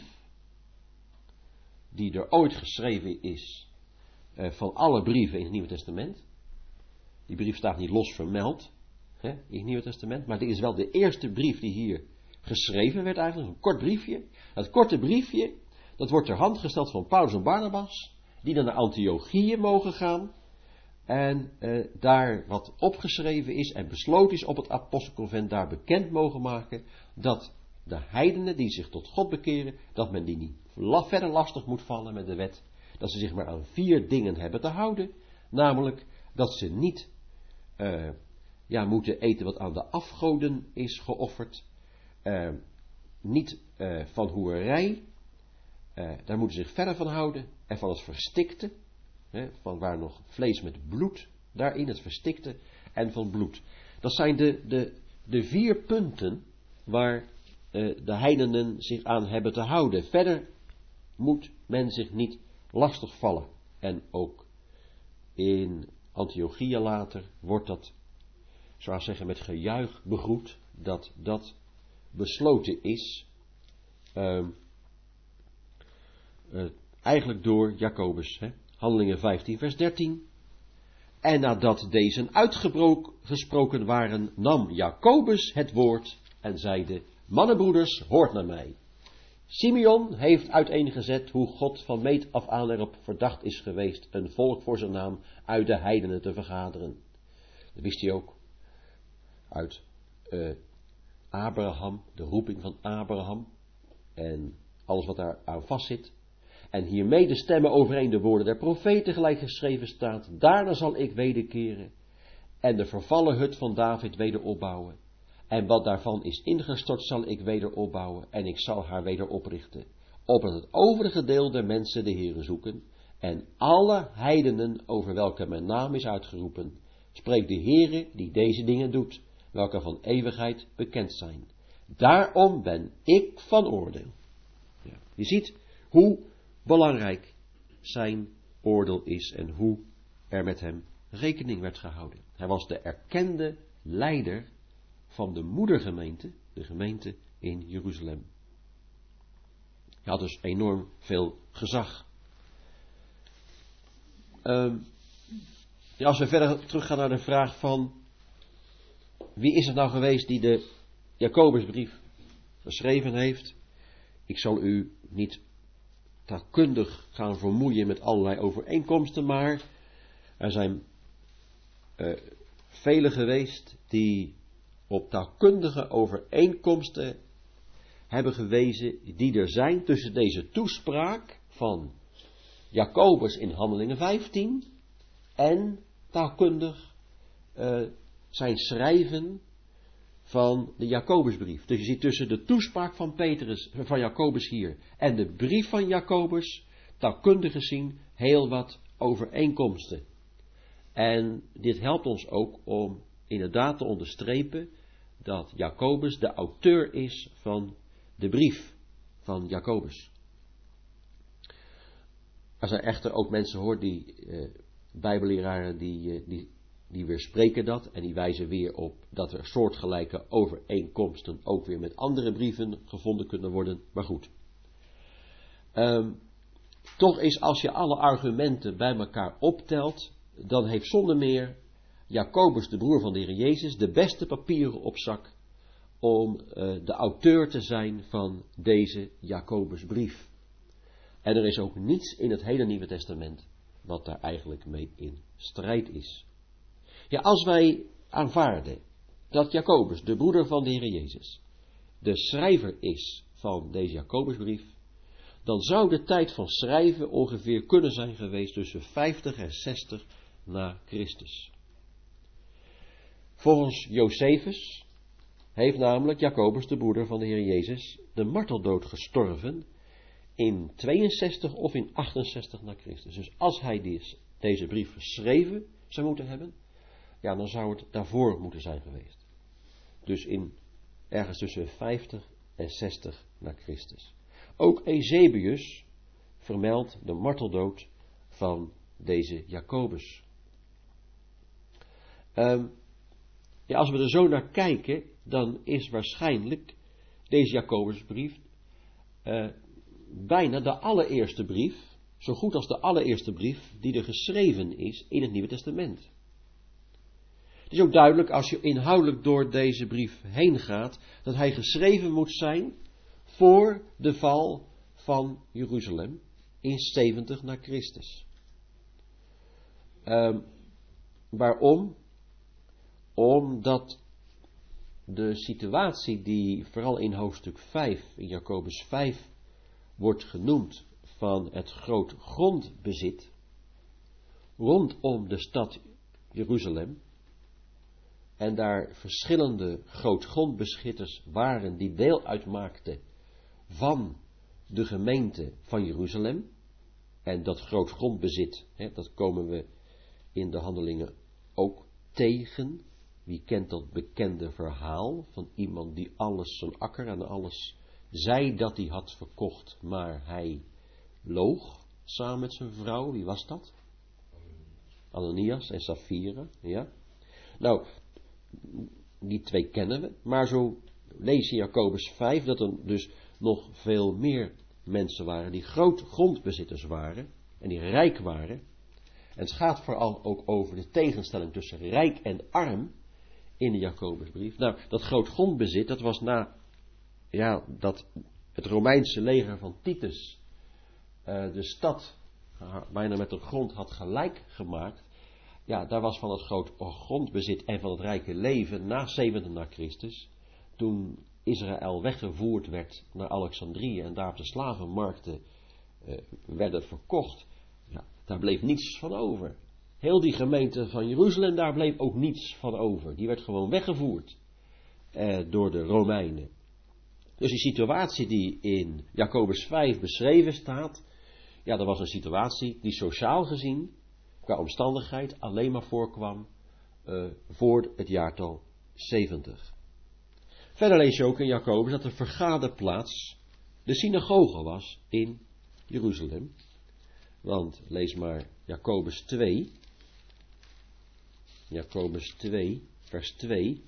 die er ooit geschreven is uh, van alle brieven in het Nieuwe Testament. Die brief staat niet los vermeld hè, in het Nieuwe Testament, maar dit is wel de eerste brief die hier geschreven werd eigenlijk, een kort briefje. Dat korte briefje, dat wordt ter hand gesteld van Paulus en Barnabas, die dan naar Antiochië mogen gaan en uh, daar wat opgeschreven is en besloten is op het apostelconvent daar bekend mogen maken dat de heidenen die zich tot God bekeren, dat men die niet verder lastig moet vallen met de wet, dat ze zich maar aan vier dingen hebben te houden, namelijk dat ze niet uh, ja, moeten eten wat aan de afgoden is geofferd, uh, niet uh, van hoerij, uh, daar moeten ze zich verder van houden, en van het verstikte, hè, van waar nog vlees met bloed, daarin het verstikte, en van bloed. Dat zijn de, de, de vier punten waar uh, de heidenen zich aan hebben te houden. Verder moet men zich niet lastigvallen. En ook in Antiochia later wordt dat, zou ik zeggen, met gejuich begroet, dat dat besloten is, uh, uh, eigenlijk door Jacobus, hè? Handelingen vijftien vers dertien. En nadat deze uitgesproken waren, nam Jacobus het woord en zeide, mannenbroeders, hoort naar mij. Simeon heeft uiteengezet hoe God van meet af aan erop verdacht is geweest een volk voor zijn naam uit de heidenen te vergaderen. Dat wist hij ook. Uit uh, Abraham, de roeping van Abraham en alles wat daar aan vastzit. En hiermee de stemmen overeen de woorden der profeten gelijk geschreven staat. Daarna zal ik wederkeren en de vervallen hut van David weder opbouwen. En wat daarvan is ingestort zal ik weder opbouwen en ik zal haar weder oprichten. Opdat het overige deel der mensen de Heere zoeken en alle heidenen over welke mijn naam is uitgeroepen, spreekt de Heere die deze dingen doet, welke van eeuwigheid bekend zijn. Daarom ben ik van oordeel. Ja, je ziet hoe belangrijk zijn oordeel is en hoe er met hem rekening werd gehouden. Hij was de erkende leider van de moedergemeente, de gemeente in Jeruzalem. Hij had dus enorm veel gezag. Um, ja, als we verder teruggaan naar de vraag van wie is het nou geweest die de Jacobusbrief geschreven heeft? Ik zal u niet taalkundig gaan vermoeien met allerlei overeenkomsten, maar er zijn uh, velen geweest die op taalkundige overeenkomsten hebben gewezen die er zijn tussen deze toespraak van Jacobus in Handelingen vijftien en taalkundig uh, zijn schrijven van de Jacobusbrief. Dus je ziet tussen de toespraak van Petrus, van Jacobus hier en de brief van Jacobus, taalkundig gezien, heel wat overeenkomsten. En dit helpt ons ook om inderdaad te onderstrepen dat Jacobus de auteur is van de brief van Jacobus. Er zijn echter ook mensen hoor, die uh, bijbelleraren die, uh, die, die weerspreken dat en die wijzen weer op dat er soortgelijke overeenkomsten ook weer met andere brieven gevonden kunnen worden, maar goed. Um, toch is als je alle argumenten bij elkaar optelt, dan heeft zonder meer Jacobus, de broer van de Heer Jezus, de beste papieren op zak om uh, de auteur te zijn van deze Jacobusbrief. En er is ook niets in het hele Nieuwe Testament wat daar eigenlijk mee in strijd is. Ja, als wij aanvaarden dat Jacobus, de broeder van de Heer Jezus, de schrijver is van deze Jacobusbrief, dan zou de tijd van schrijven ongeveer kunnen zijn geweest tussen vijftig en zestig na Christus. Volgens Josephus heeft namelijk Jacobus, de broeder van de Heer Jezus, de marteldood gestorven in tweeënzestig of in achtenzestig na Christus. Dus als hij deze, deze brief geschreven zou moeten hebben, ja, dan zou het daarvoor moeten zijn geweest. Dus in ergens tussen vijftig en zestig na Christus. Ook Eusebius vermeldt de marteldood van deze Jacobus. Um, ja, als we er zo naar kijken, dan is waarschijnlijk deze Jacobusbrief uh, bijna de allereerste brief, zo goed als de allereerste brief die er geschreven is in het Nieuwe Testament. Het is ook duidelijk als je inhoudelijk door deze brief heen gaat, dat hij geschreven moet zijn voor de val van Jeruzalem in zeventig na Christus. Um, waarom? Omdat de situatie die vooral in hoofdstuk vijf, in Jacobus vijf, wordt genoemd van het groot grondbezit rondom de stad Jeruzalem, en daar verschillende grootgrondbezitters waren die deel uitmaakten van de gemeente van Jeruzalem. En dat grootgrondbezit, hè, dat komen we in de Handelingen ook tegen. Wie kent dat bekende verhaal van iemand die alles, zijn akker en alles, zei dat hij had verkocht, maar hij loog samen met zijn vrouw. Wie was dat? Ananias en Safira, ja. Nou, die twee kennen we, maar zo lees je in Jacobus vijf dat er dus nog veel meer mensen waren die groot grondbezitters waren en die rijk waren. En het gaat vooral ook over de tegenstelling tussen rijk en arm in de Jacobusbrief. Nou, dat groot grondbezit, dat was na, ja, dat het Romeinse leger van Titus uh, de stad bijna met de grond had gelijk gemaakt. Ja, daar was van het groot grondbezit en van het rijke leven na zeventig na Christus, toen Israël weggevoerd werd naar Alexandrië en daar op de slavenmarkten uh, werden verkocht. Ja, daar bleef niets van over. Heel die gemeente van Jeruzalem, daar bleef ook niets van over. Die werd gewoon weggevoerd uh, door de Romeinen. Dus die situatie die in Jacobus vijf beschreven staat, ja, dat was een situatie die sociaal gezien, qua omstandigheid, alleen maar voorkwam uh, voor het jaartal zeventig. Verder lees je ook in Jacobus dat de vergaderplaats de synagoge was in Jeruzalem. Want lees maar Jacobus twee. Jacobus twee, vers twee.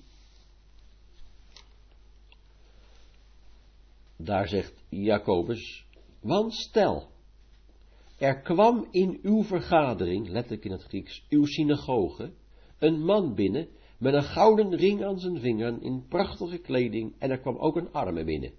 Daar zegt Jacobus, want stel, er kwam in uw vergadering, letterlijk in het Grieks, uw synagoge, een man binnen met een gouden ring aan zijn vinger in prachtige kleding en er kwam ook een arme binnen.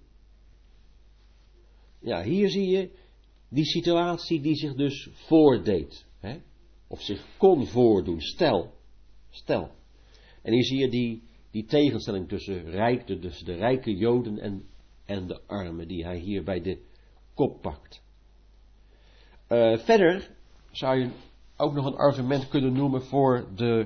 Ja, hier zie je die situatie die zich dus voordeed, hè? Of zich kon voordoen, stel, stel. En hier zie je die, die tegenstelling tussen rijk, dus de rijke Joden en, en de armen die hij hier bij de kop pakt. Uh, verder zou je ook nog een argument kunnen noemen voor de,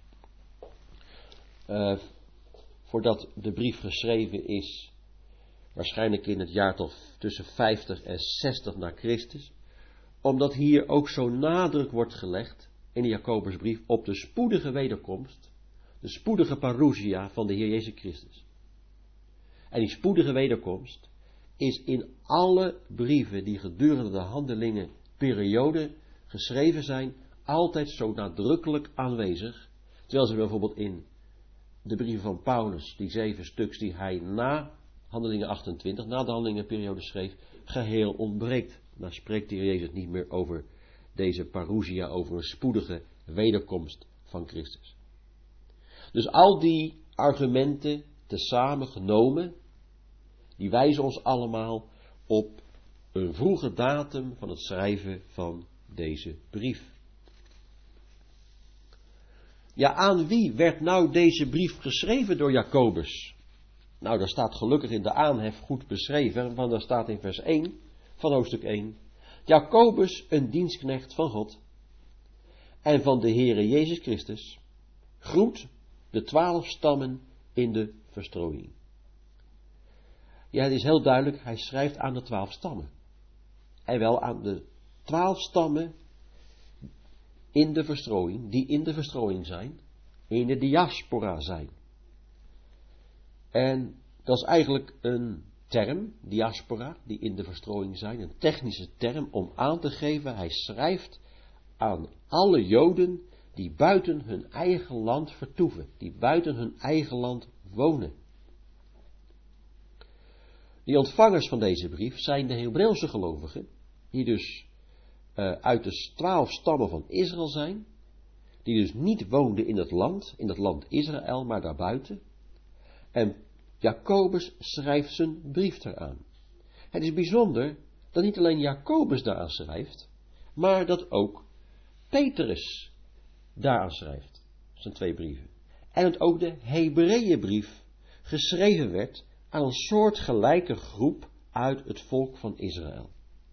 uh, voordat de brief geschreven is, waarschijnlijk in het jaartal tussen vijftig en zestig na Christus, omdat hier ook zo nadruk wordt gelegd in de Jacobusbrief op de spoedige wederkomst, de spoedige parousia van de Heer Jezus Christus. En die spoedige wederkomst is in alle brieven die gedurende de handelingenperiode geschreven zijn, altijd zo nadrukkelijk aanwezig, terwijl ze bijvoorbeeld in de brieven van Paulus, die zeven stuks die hij na handelingen achtentwintig, na de handelingenperiode schreef, geheel ontbreekt. Daar spreekt de Heer Jezus niet meer over deze parousia, over een spoedige wederkomst van Christus. Dus al die argumenten tezamen genomen, die wijzen ons allemaal op een vroege datum van het schrijven van deze brief. Ja, aan wie werd nou deze brief geschreven door Jacobus? Nou, daar staat gelukkig in de aanhef goed beschreven, want daar staat in vers één van hoofdstuk één. Jacobus, een dienstknecht van God en van de Heere Jezus Christus, groet de twaalf stammen in de verstrooiing. Ja, het is heel duidelijk, hij schrijft aan de twaalf stammen. En wel aan de twaalf stammen in de verstrooiing, die in de verstrooiing zijn, in de diaspora zijn. En dat is eigenlijk een term, diaspora, die in de verstrooiing zijn, een technische term om aan te geven, hij schrijft aan alle Joden die buiten hun eigen land vertoeven, die buiten hun eigen land wonen. Die ontvangers van deze brief zijn de Hebreeuwse gelovigen, die dus uh, uit de twaalf stammen van Israël zijn, die dus niet woonden in het land, in het land Israël, maar daarbuiten. En Jacobus schrijft zijn brief eraan. Het is bijzonder dat niet alleen Jacobus daaraan schrijft, maar dat ook Petrus daaraan schrijft, zijn twee brieven. En dat ook de Hebreeënbrief geschreven werd aan een soortgelijke groep uit het volk van Israël.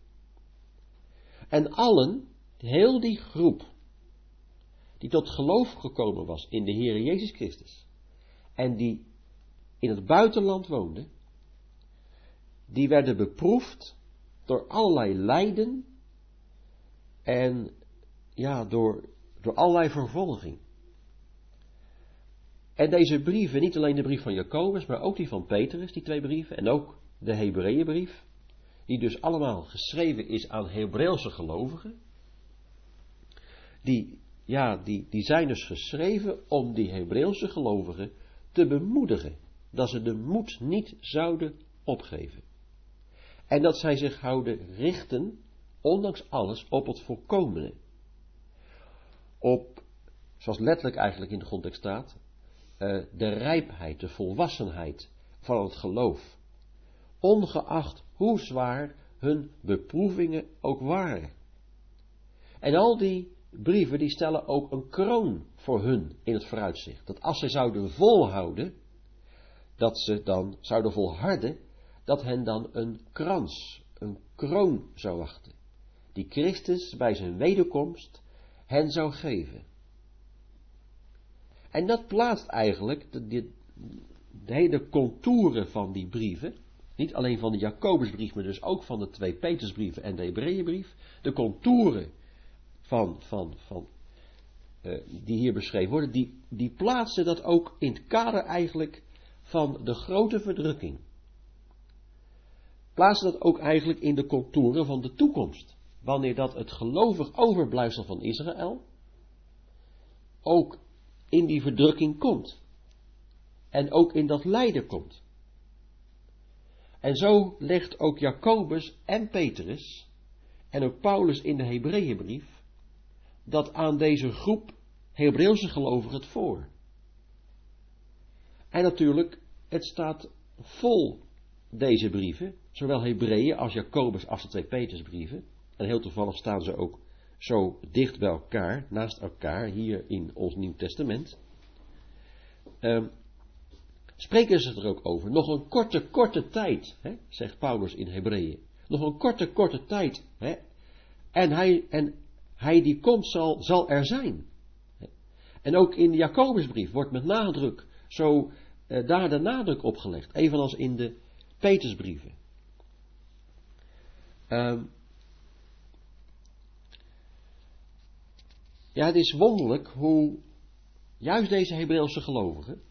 En allen, heel die groep, die tot geloof gekomen was in de Heere Jezus Christus, en die in het buitenland woonden, die werden beproefd door allerlei lijden en ja, door, door allerlei vervolging. En deze brieven, niet alleen de brief van Jacobus, maar ook die van Petrus, die twee brieven, en ook de Hebreeënbrief, die dus allemaal geschreven is aan Hebreeuwse gelovigen, die, ja, die, die zijn dus geschreven om die Hebreeuwse gelovigen te bemoedigen, dat ze de moed niet zouden opgeven. En dat zij zich houden richten, ondanks alles, op het volkomene. Op, zoals letterlijk eigenlijk in de grondtekst staat, uh, de rijpheid, de volwassenheid van het geloof. Ongeacht hoe zwaar hun beproevingen ook waren. En al die brieven die stellen ook een kroon voor hun in het vooruitzicht. Dat als zij zouden volhouden, dat ze dan zouden volharden, dat hen dan een krans, een kroon zou wachten. Die Christus bij zijn wederkomst hen zou geven. En dat plaatst eigenlijk de, de, de hele contouren van die brieven, niet alleen van de Jacobusbrief, maar dus ook van de twee Petersbrieven en de Hebreeënbrief, de contouren van, van, van, uh, die hier beschreven worden, die, die plaatsen dat ook in het kader eigenlijk van de grote verdrukking. Plaatsen dat ook eigenlijk in de contouren van de toekomst. Wanneer dat het gelovig overblijfsel van Israël ook in die verdrukking komt. En ook in dat lijden komt. En zo legt ook Jacobus en Petrus en ook Paulus in de Hebreeënbrief dat aan deze groep Hebreeuwse gelovigen het voor. En natuurlijk, het staat vol deze brieven, zowel Hebreeën als Jacobus als de twee Petersbrieven. En heel toevallig staan ze ook zo dicht bij elkaar, naast elkaar, hier in ons Nieuw Testament. Uh, spreken ze er ook over. Nog een korte, korte tijd, hè, zegt Paulus in Hebreeën. Nog een korte, korte tijd. Hè, en, hij, en hij die komt zal, zal er zijn. En ook in de Jacobusbrief wordt met nadruk zo uh, daar de nadruk op gelegd. Evenals in de Petersbrieven. Uh, ja, het is wonderlijk hoe juist deze Hebreeuwse gelovigen,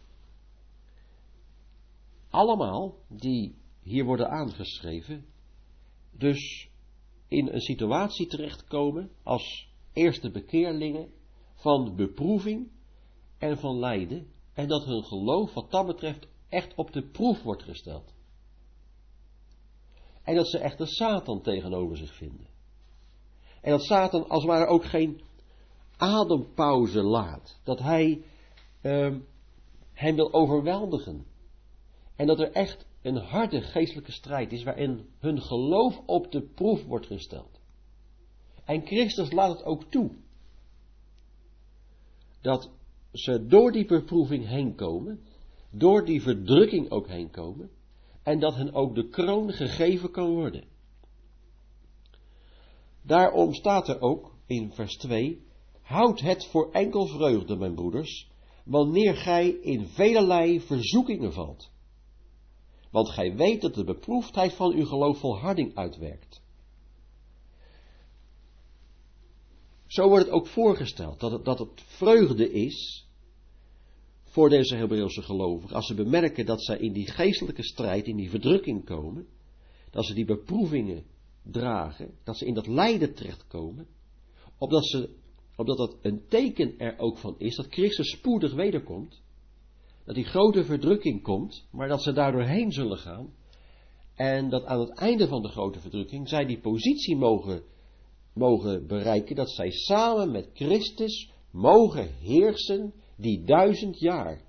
allemaal die hier worden aangeschreven, dus in een situatie terechtkomen als eerste bekeerlingen van beproeving en van lijden, en dat hun geloof wat dat betreft echt op de proef wordt gesteld. En dat ze echt de Satan tegenover zich vinden. En dat Satan als het ware ook geen adempauze laat. Dat hij uh, hem wil overweldigen. En dat er echt een harde geestelijke strijd is waarin hun geloof op de proef wordt gesteld. En Christus laat het ook toe. Dat ze door die beproeving heen komen, door die verdrukking ook heen komen, en dat hen ook de kroon gegeven kan worden. Daarom staat er ook in vers twee, houd het voor enkel vreugde, mijn broeders, wanneer gij in velerlei verzoekingen valt. Want gij weet dat de beproefdheid van uw geloof volharding uitwerkt. Zo wordt het ook voorgesteld, dat het, dat het vreugde is voor deze Hebreeuwse gelovigen, als ze bemerken dat zij in die geestelijke strijd, in die verdrukking komen, dat ze die beproevingen dragen, dat ze in dat lijden terechtkomen, opdat, ze, opdat dat een teken er ook van is dat Christus spoedig wederkomt, dat die grote verdrukking komt, maar dat ze daardoor heen zullen gaan, en dat aan het einde van de grote verdrukking zij die positie mogen, mogen bereiken, dat zij samen met Christus mogen heersen die duizend jaar.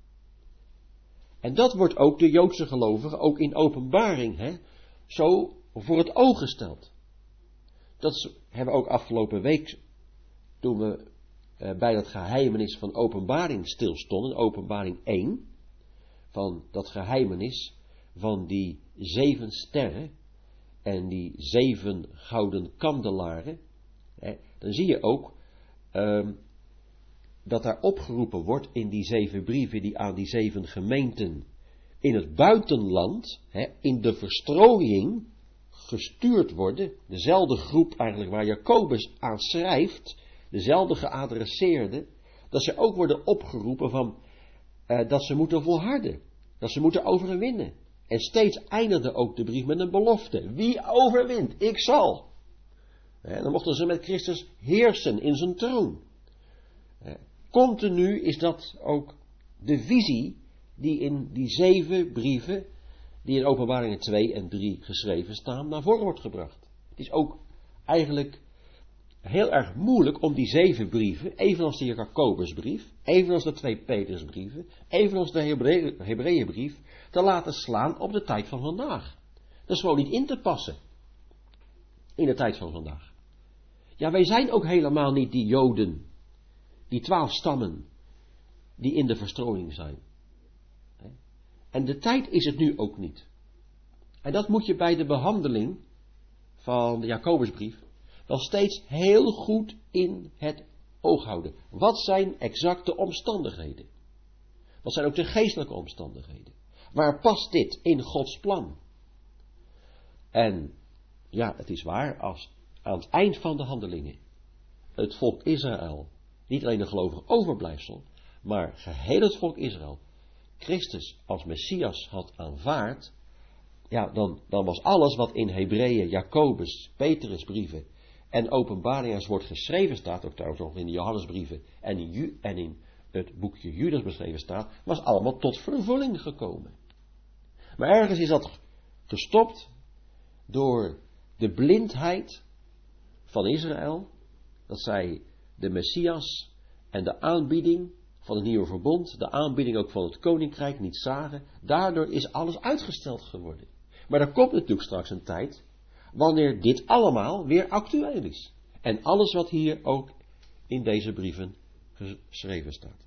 En dat wordt ook de Joodse gelovigen, ook in openbaring, hè, zo voor het oog gesteld. Dat hebben we ook afgelopen week, toen we uh, bij dat geheimenis van openbaring stilstonden, openbaring één, van dat geheimenis van die zeven sterren en die zeven gouden kandelaren, hè, dan zie je ook uh, dat daar opgeroepen wordt in die zeven brieven die aan die zeven gemeenten in het buitenland, hè, in de verstrooiing gestuurd worden, dezelfde groep eigenlijk waar Jacobus aan schrijft, dezelfde geadresseerde, dat ze ook worden opgeroepen van, uh, dat ze moeten volharden, dat ze moeten overwinnen. En steeds eindigde ook de brief met een belofte. Wie overwint? Ik zal. Hè, dan mochten ze met Christus heersen in zijn troon. Hè, continu is dat ook de visie die in die zeven brieven, die in Openbaringen twee en drie geschreven staan, naar voren wordt gebracht. Het is ook eigenlijk heel erg moeilijk om die zeven brieven, evenals de Jacobusbrief, evenals de twee Petrusbrieven, evenals de Hebreeënbrief, te laten slaan op de tijd van vandaag. Dat is gewoon niet in te passen in de tijd van vandaag. Ja, wij zijn ook helemaal niet die Joden, die twaalf stammen, die in de verstrooiing zijn. En de tijd is het nu ook niet. En dat moet je bij de behandeling van de Jacobusbrief wel steeds heel goed in het oog houden. Wat zijn exact de omstandigheden? Wat zijn ook de geestelijke omstandigheden? Waar past dit in Gods plan? En ja, het is waar, als aan het eind van de handelingen het volk Israël, niet alleen de gelovige overblijfsel, maar geheel het volk Israël, Christus als Messias had aanvaard, ja, dan, dan was alles wat in Hebreeën, Jacobus, Petrusbrieven en Openbaringen wordt geschreven staat, ook trouwens nog in de Johannesbrieven en in, Ju, en in het boekje Judas beschreven staat, was allemaal tot vervulling gekomen. Maar ergens is dat gestopt door de blindheid van Israël, dat zij de Messias en de aanbieding van het nieuwe verbond, de aanbieding ook van het koninkrijk niet zagen. Daardoor is alles uitgesteld geworden. Maar er komt natuurlijk straks een tijd wanneer dit allemaal weer actueel is. En alles wat hier ook in deze brieven geschreven staat.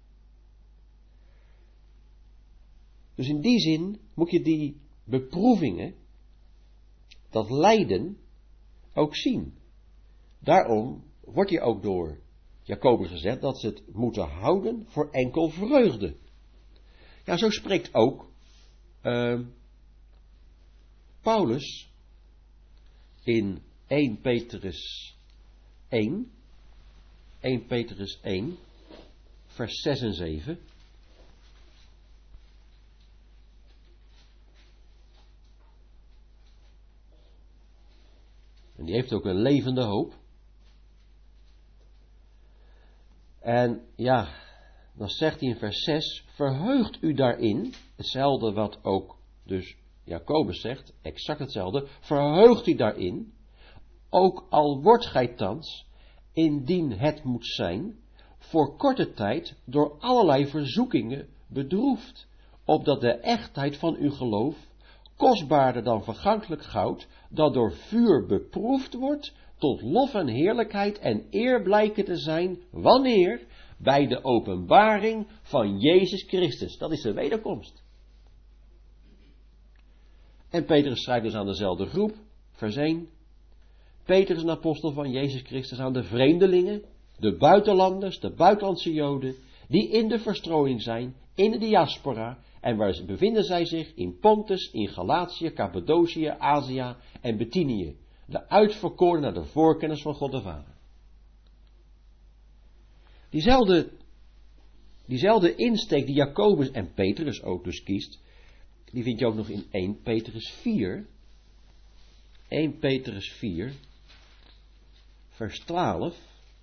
Dus in die zin moet je die beproevingen, dat lijden, ook zien. Daarom wordt hier ook door Jacobus gezegd dat ze het moeten houden voor enkel vreugde. Ja, zo spreekt ook uh, Paulus in eerste Petrus één, eerste Petrus één, vers zes en zeven. En die heeft ook een levende hoop. En ja, dan zegt hij in vers zes, verheugt u daarin, hetzelfde wat ook dus Jacobus zegt, exact hetzelfde, verheugt u daarin, ook al wordt gij thans, indien het moet zijn, voor korte tijd door allerlei verzoekingen bedroefd, opdat de echtheid van uw geloof, kostbaarder dan vergankelijk goud, dat door vuur beproefd wordt, tot lof en heerlijkheid en eer blijken te zijn, wanneer? Bij de openbaring van Jezus Christus. Dat is de wederkomst. En Petrus schrijft dus aan dezelfde groep, vers één. Petrus, een apostel van Jezus Christus, aan de vreemdelingen, de buitenlanders, de buitenlandse Joden, die in de verstrooiing zijn, in de diaspora, en waar bevinden zij zich? In Pontus, in Galatië, Cappadocië, Azië en Bithynië. De uitverkoren naar de voorkennis van God de Vader. Diezelfde, diezelfde insteek die Jacobus en Petrus ook dus kiest, die vind je ook nog in eerste Petrus vier. eerste Petrus vier, vers twaalf.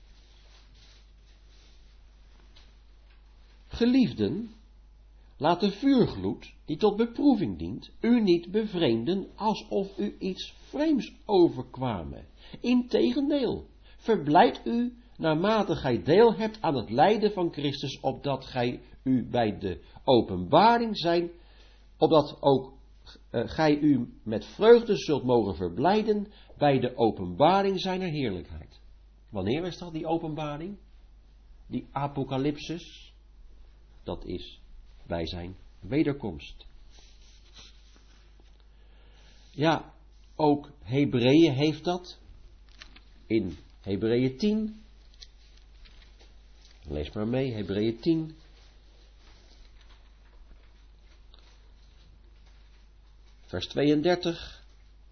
Geliefden, laat de vuurgloed, die tot beproeving dient, u niet bevreemden alsof u iets vreemds overkwame. Integendeel, verblijd u naarmate gij deel hebt aan het lijden van Christus, opdat gij u bij de openbaring zijn, opdat ook uh, gij u met vreugde zult mogen verblijden bij de openbaring zijner heerlijkheid. Wanneer is dat, die openbaring? Die apocalypsis? Dat is bij zijn wederkomst. Ja, ook Hebreeën heeft dat. In Hebreeën tien. Lees maar mee, Hebreeën tien. Vers tweeëndertig.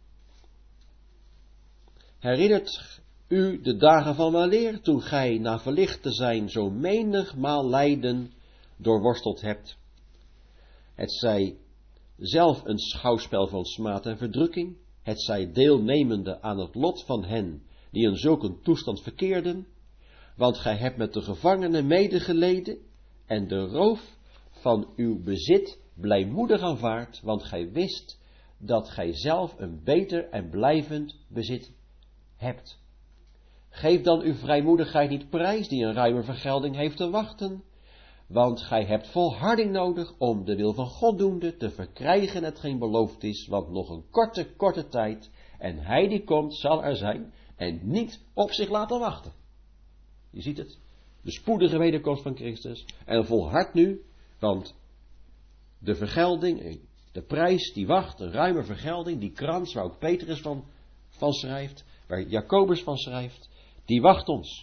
Herinnert u de dagen van weleer, toen gij na verlicht te zijn zo menigmaal lijden doorworsteld hebt. Het zij zelf een schouwspel van smaad en verdrukking, het zij deelnemende aan het lot van hen die in zulke toestand verkeerden, want gij hebt met de gevangenen medegeleden en de roof van uw bezit blijmoedig aanvaard, want gij wist dat gij zelf een beter en blijvend bezit hebt. Geef dan uw vrijmoedigheid niet prijs, die een ruime vergelding heeft te wachten, want gij hebt volharding nodig om de wil van God doende te verkrijgen hetgeen beloofd is, want nog een korte, korte tijd, en hij die komt zal er zijn en niet op zich laten wachten. Je ziet het, de spoedige wederkomst van Christus, en volhard nu, want de vergelding, de prijs die wacht, een ruime vergelding, die krans waar ook Petrus van, van schrijft, waar Jacobus van schrijft, die wacht ons.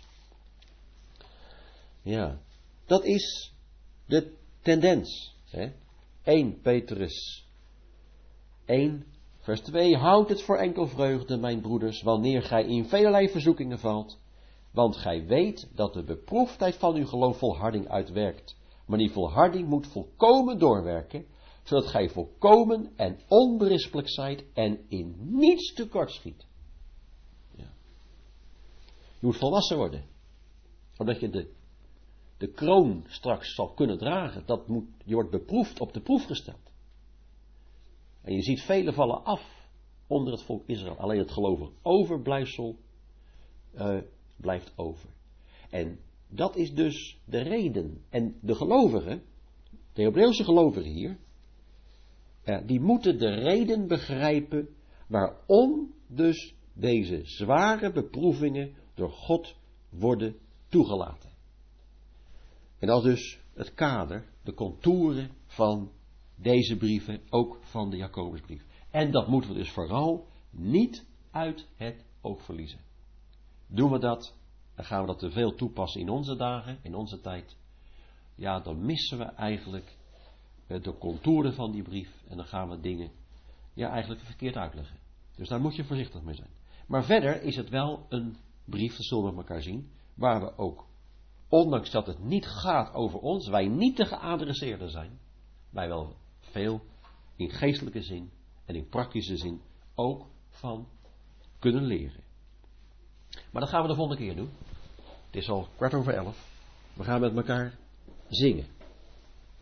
Ja, dat is de tendens. Hè? eerste Petrus één, vers twee. Houd het voor enkel vreugde, mijn broeders, wanneer gij in velerlei verzoekingen valt, want gij weet dat de beproefdheid van uw geloof volharding uitwerkt. Maar die volharding moet volkomen doorwerken, zodat gij volkomen en onberispelijk zijt en in niets tekort schiet. Ja. Je moet volwassen worden, zodat je de de kroon straks zal kunnen dragen. Dat moet, je wordt beproefd, op de proef gesteld. En je ziet velen vallen af onder het volk Israël. Alleen het gelovig overblijfsel uh, blijft over. En dat is dus de reden. En de gelovigen, de Hebreeuwse gelovigen hier, uh, die moeten de reden begrijpen waarom dus deze zware beproevingen door God worden toegelaten. En dat is dus het kader, de contouren van deze brieven, ook van de Jacobusbrief. En dat moeten we dus vooral niet uit het oog verliezen. Doen we dat, dan gaan we dat te veel toepassen in onze dagen, in onze tijd. Ja, dan missen we eigenlijk de contouren van die brief en dan gaan we dingen, ja, eigenlijk verkeerd uitleggen. Dus daar moet je voorzichtig mee zijn. Maar verder is het wel een brief, dat zullen we met elkaar zien, waar we ook ondanks dat het niet gaat over ons, wij niet de geadresseerden zijn, wij wel veel in geestelijke zin en in praktische zin ook van kunnen leren. Maar dat gaan we de volgende keer doen. Het is al kwart over elf. We gaan met elkaar zingen.